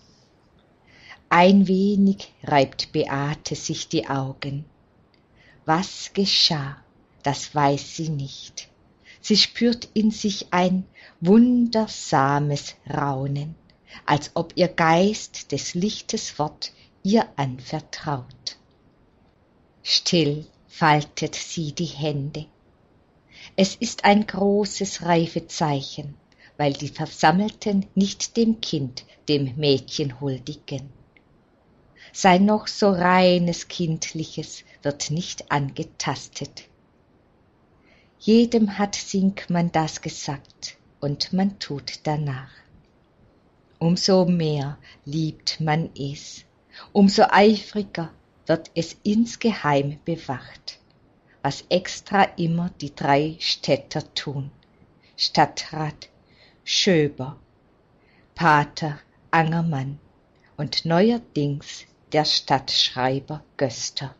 Ein wenig reibt Beate sich die Augen. Was geschah, das weiß sie nicht. Sie spürt in sich ein wundersames Raunen, als ob ihr Geist des Lichtes Wort ihr anvertraut. Still faltet sie die Hände. Es ist ein großes Reifezeichen, weil die Versammelten nicht dem Kind, dem Mädchen huldigen. Sein noch so reines Kindliches wird nicht angetastet. Jedem hat Sinkmann das gesagt, und man tut danach. umso mehr liebt man es, umso eifriger wird es insgeheim bewacht, was extra immer die drei Städter tun: Stadtrat Schöber, Pater Angermann und neuerdings der Stadtschreiber Göster.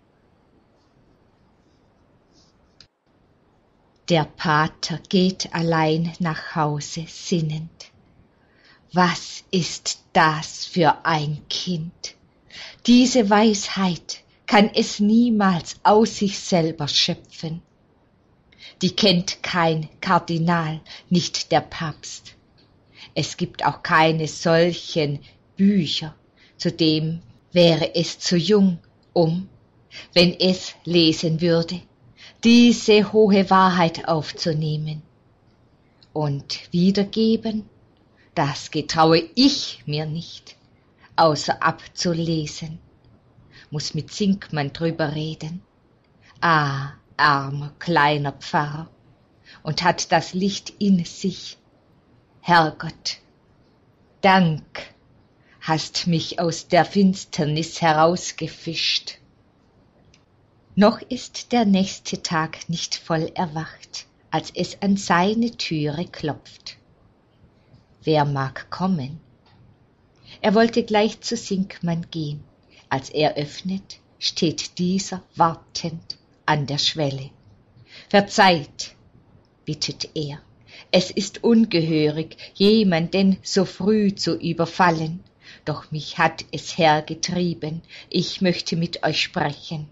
Der Pater geht allein nach Hause sinnend. Was ist das für ein Kind? Diese Weisheit kann es niemals aus sich selber schöpfen. Die kennt kein Kardinal, nicht der Papst. Es gibt auch keine solchen Bücher, zudem wäre es zu jung, um, wenn es lesen würde, diese hohe Wahrheit aufzunehmen. Und wiedergeben, das getraue ich mir nicht, außer abzulesen. Muss mit Sinkmann drüber reden. Ah, armer kleiner Pfarrer, und hat das Licht in sich. Herrgott, Dank, hast mich aus der Finsternis herausgefischt. Noch ist der nächste Tag nicht voll erwacht, als es an seine Türe klopft. Wer mag kommen? Er wollte gleich zu Sinkmann gehen. Als er öffnet, steht dieser wartend an der Schwelle. Verzeiht, bittet er, es ist ungehörig, jemanden so früh zu überfallen, doch mich hat es hergetrieben, ich möchte mit euch sprechen.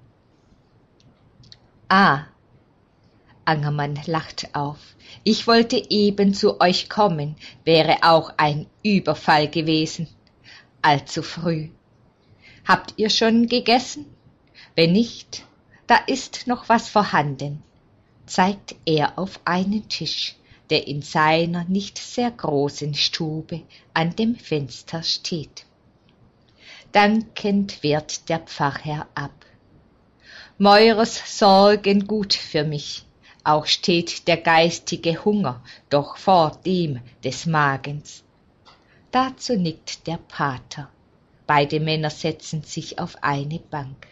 Ah, Angermann lacht auf, ich wollte eben zu euch kommen, wäre auch ein Überfall gewesen, allzu früh. Habt ihr schon gegessen? Wenn nicht, da ist noch was vorhanden, zeigt er auf einen Tisch, der in seiner nicht sehr großen Stube an dem Fenster steht. Dankend wehrt der Pfarrherr ab. Meures sorgen gut für mich, auch steht der geistige Hunger doch vor dem des Magens. Dazu nickt der Pater. Beide Männer setzen sich auf eine Bank.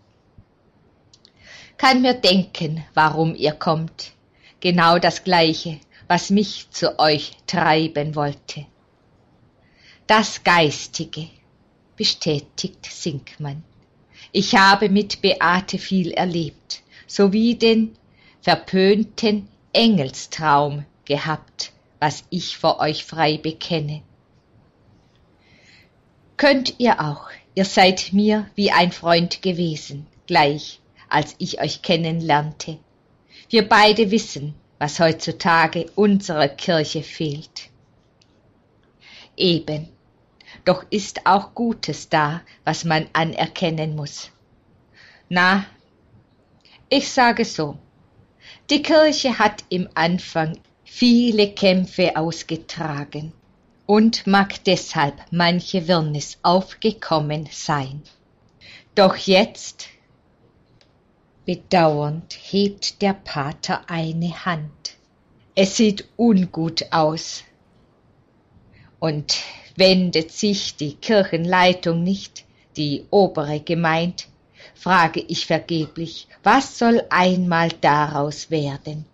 Kann mir denken, warum ihr kommt. Genau das Gleiche, was mich zu euch treiben wollte. Das Geistige, bestätigt Sinkmann. Ich habe mit Beate viel erlebt, sowie den verpönten Engelstraum gehabt, was ich vor euch frei bekenne. Könnt ihr auch, ihr seid mir wie ein Freund gewesen, gleich als ich euch kennenlernte. Wir beide wissen, was heutzutage unserer Kirche fehlt. Eben, doch ist auch Gutes da, was man anerkennen muss. Na, ich sage so, die Kirche hat im Anfang viele Kämpfe ausgetragen und mag deshalb manche Wirrnis aufgekommen sein. Doch jetzt, bedauernd hebt der Pater eine Hand. Es sieht ungut aus. Und wendet sich die Kirchenleitung nicht, die obere gemeint, frage ich vergeblich, was soll einmal daraus werden?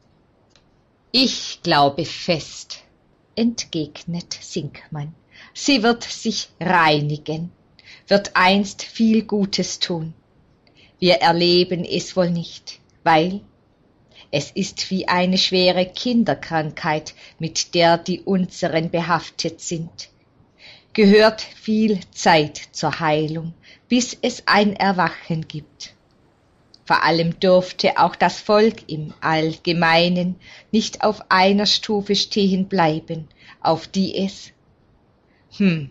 Ich glaube fest, entgegnet Sinkmann, sie wird sich reinigen, wird einst viel Gutes tun. Wir erleben es wohl nicht, weil es ist wie eine schwere Kinderkrankheit, mit der die unseren behaftet sind. Gehört viel Zeit zur Heilung, bis es ein Erwachen gibt. Vor allem dürfte auch das Volk im Allgemeinen nicht auf einer Stufe stehen bleiben, auf die es, hm,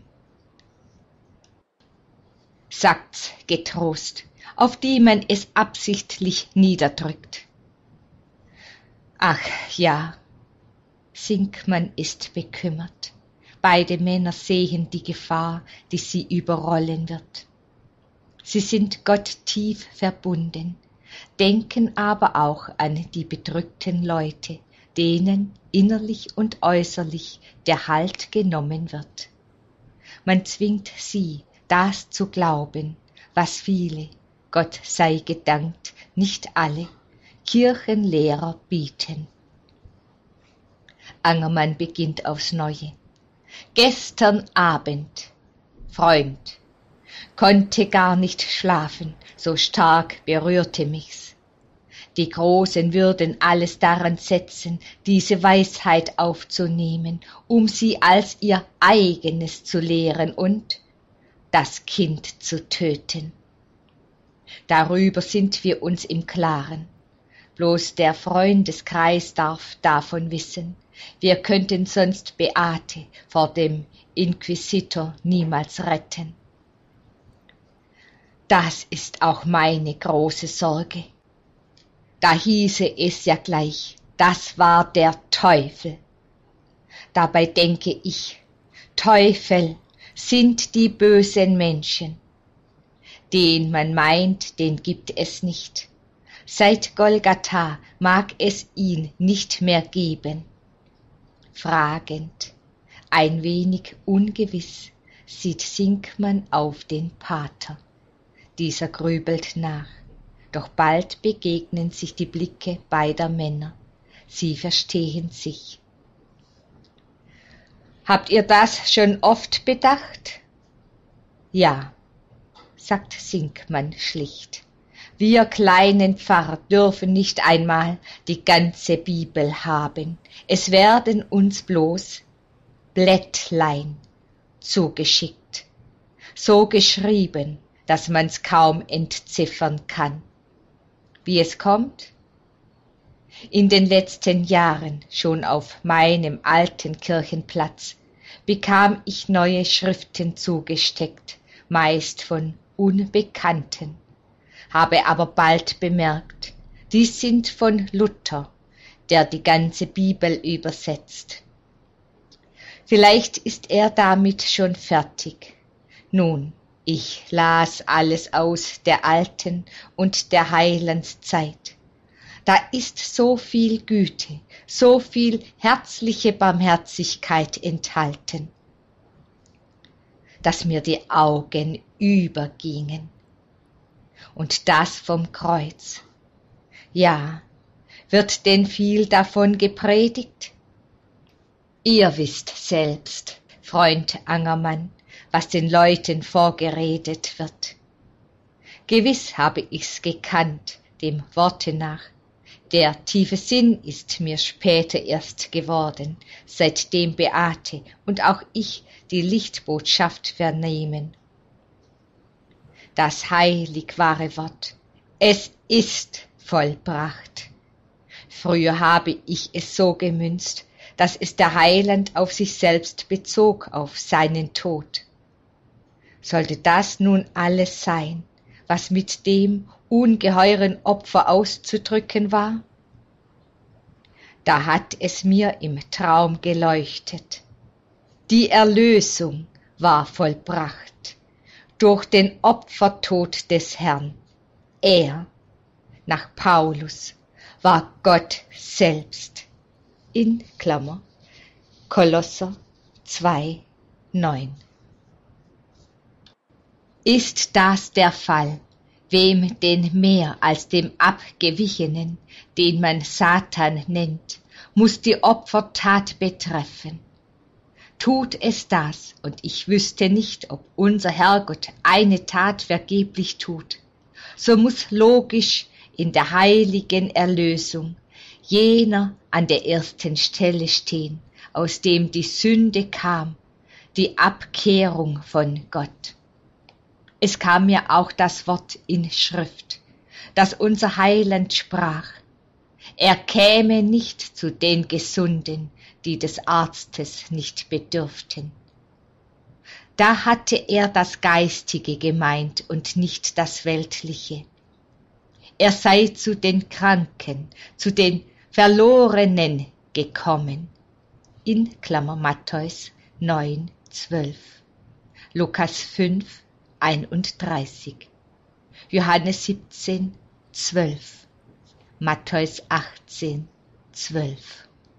sagt's getrost, auf die man es absichtlich niederdrückt. Ach ja, Sinkmann ist bekümmert. Beide Männer sehen die Gefahr, die sie überrollen wird. Sie sind Gott tief verbunden, denken aber auch an die bedrückten Leute, denen innerlich und äußerlich der Halt genommen wird. Man zwingt sie, das zu glauben, was viele, Gott sei gedankt, nicht alle, Kirchenlehrer bieten. Angermann beginnt aufs Neue. Gestern Abend, Freund, konnte gar nicht schlafen, so stark berührte mich's. Die Großen würden alles daran setzen, diese Weisheit aufzunehmen, um sie als ihr eigenes zu lehren und das Kind zu töten. Darüber sind wir uns im Klaren. Bloß der Freundeskreis darf davon wissen. Wir könnten sonst Beate vor dem Inquisitor niemals retten. Das ist auch meine große Sorge. Da hieße es ja gleich, das war der Teufel. Dabei denke ich, Teufel sind die bösen Menschen. Den man meint, den gibt es nicht. Seit Golgatha mag es ihn nicht mehr geben. Fragend, ein wenig ungewiss, sieht Sinkmann auf den Pater. Dieser grübelt nach, doch bald begegnen sich die Blicke beider Männer. Sie verstehen sich. Habt ihr das schon oft bedacht? Ja, sagt Sinkmann schlicht. Wir kleinen Pfarrer dürfen nicht einmal die ganze Bibel haben. Es werden uns bloß Blättlein zugeschickt, so geschrieben, dass man's kaum entziffern kann. Wie es kommt? In den letzten Jahren, schon auf meinem alten Kirchenplatz, bekam ich neue Schriften zugesteckt, meist von Unbekannten, habe aber bald bemerkt, die sind von Luther, der die ganze Bibel übersetzt. Vielleicht ist er damit schon fertig. Nun, ich las alles aus der alten und der Heilandszeit. Da ist so viel Güte, so viel herzliche Barmherzigkeit enthalten, dass mir die Augen übergingen. Und das vom Kreuz. Ja, wird denn viel davon gepredigt? Ihr wisst selbst, Freund Angermann, was den Leuten vorgeredet wird. Gewiss habe ich's gekannt, dem Worte nach. Der tiefe Sinn ist mir später erst geworden, seitdem Beate und auch ich die Lichtbotschaft vernehmen. Das heilig wahre Wort, es ist vollbracht. Früher habe ich es so gemünzt, dass es der Heiland auf sich selbst bezog, auf seinen Tod. Sollte das nun alles sein, was mit dem ungeheuren Opfer auszudrücken war? Da hat es mir im Traum geleuchtet. Die Erlösung war vollbracht durch den Opfertod des Herrn. Er, nach Paulus, war Gott selbst. In Klammer, Kolosser zwei, neun. Ist das der Fall, wem denn mehr als dem Abgewichenen, den man Satan nennt, muss die Opfertat betreffen? Tut es das, und ich wüsste nicht, ob unser Herrgott eine Tat vergeblich tut, so muss logisch in der heiligen Erlösung jener an der ersten Stelle stehen, aus dem die Sünde kam, die Abkehrung von Gott. Es kam mir auch das Wort in Schrift, das unser Heiland sprach. Er käme nicht zu den Gesunden, die des Arztes nicht bedürften. Da hatte er das Geistige gemeint und nicht das Weltliche. Er sei zu den Kranken, zu den Verlorenen gekommen. In Klammer Matthäus neun, zwölf, Lukas fünf, einunddreißig, Johannes siebzehn, zwölf, Matthäus achtzehn, zwölf.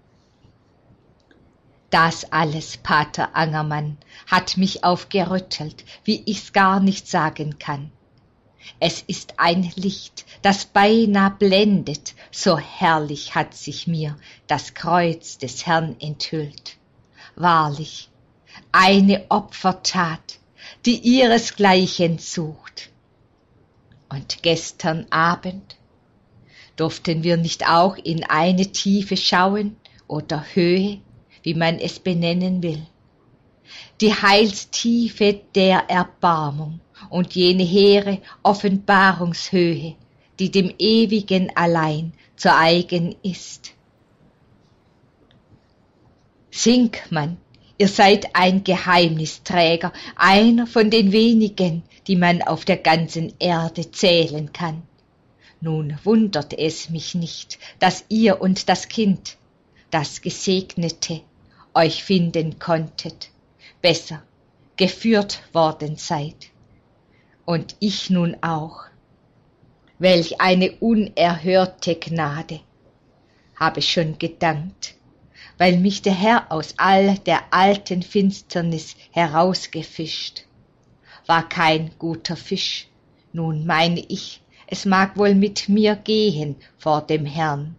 Das alles, Pater Angermann, hat mich aufgerüttelt, wie ich's gar nicht sagen kann. Es ist ein Licht, das beinah blendet, so herrlich hat sich mir das Kreuz des Herrn enthüllt. Wahrlich, eine Opfertat, die ihresgleichen sucht. Und gestern Abend durften wir nicht auch in eine Tiefe schauen oder Höhe, wie man es benennen will. Die Heilstiefe der Erbarmung und jene hehre Offenbarungshöhe, die dem Ewigen allein zu eigen ist. Sinkmann, ihr seid ein Geheimnisträger, einer von den wenigen, die man auf der ganzen Erde zählen kann. Nun wundert es mich nicht, dass ihr und das Kind, das Gesegnete, euch finden konntet, besser geführt worden seid. Und ich nun auch. Welch eine unerhörte Gnade, habe schon gedankt, weil mich der Herr aus all der alten Finsternis herausgefischt. War kein guter Fisch, nun meine ich, es mag wohl mit mir gehen vor dem Herrn.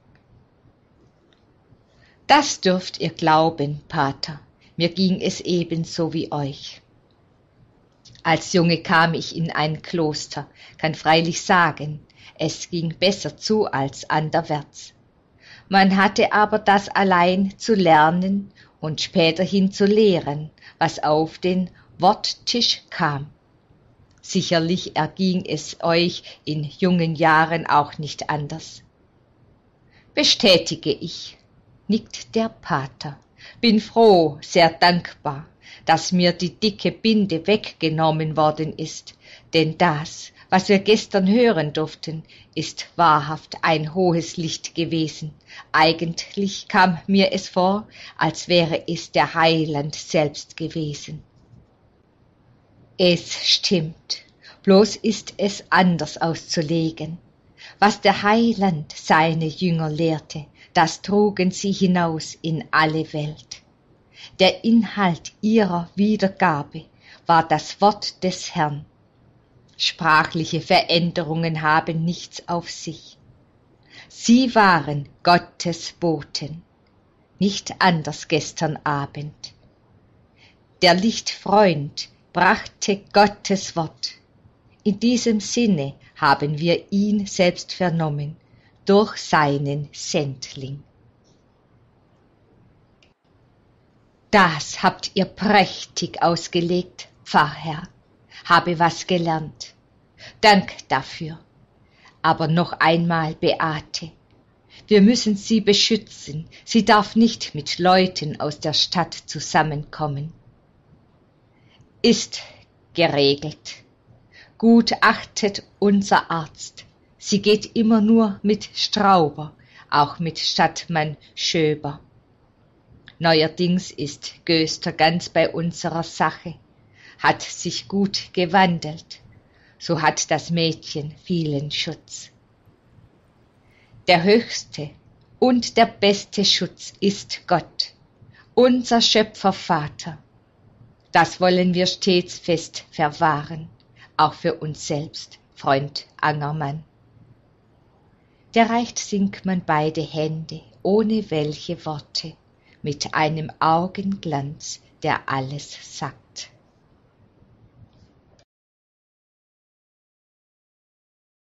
Das dürft ihr glauben, Pater, mir ging es ebenso wie euch. Als Junge kam ich in ein Kloster, kann freilich sagen, es ging besser zu als anderwärts. Man hatte aber das allein zu lernen und späterhin zu lehren, was auf den Worttisch kam. Sicherlich erging es euch in jungen Jahren auch nicht anders. Bestätige ich, nickt der Pater, bin froh, sehr dankbar, dass mir die dicke Binde weggenommen worden ist, denn das, was wir gestern hören durften, ist wahrhaft ein hohes Licht gewesen. Eigentlich kam mir es vor, als wäre es der Heiland selbst gewesen. Es stimmt, bloß ist es anders auszulegen. Was der Heiland seine Jünger lehrte, das trugen sie hinaus in alle Welt. Der Inhalt ihrer Wiedergabe war das Wort des Herrn. Sprachliche Veränderungen haben nichts auf sich. Sie waren Gottes Boten, nicht anders gestern Abend. Der Lichtfreund brachte Gottes Wort. In diesem Sinne haben wir ihn selbst vernommen, durch seinen Sendling. Das habt ihr prächtig ausgelegt, Pfarrherr, habe was gelernt. Dank dafür. Aber noch einmal, Beate, wir müssen sie beschützen, sie darf nicht mit Leuten aus der Stadt zusammenkommen. Ist geregelt. Gut achtet unser Arzt. Sie geht immer nur mit Strauber, auch mit Stadtmann Schöber. Neuerdings ist Göster ganz bei unserer Sache, hat sich gut gewandelt, so hat das Mädchen vielen Schutz. Der höchste und der beste Schutz ist Gott, unser Schöpfervater. Das wollen wir stets fest verwahren, auch für uns selbst, Freund Angermann. Der reicht Sinkmann beide Hände, ohne welche Worte, mit einem Augenglanz, der alles sagt.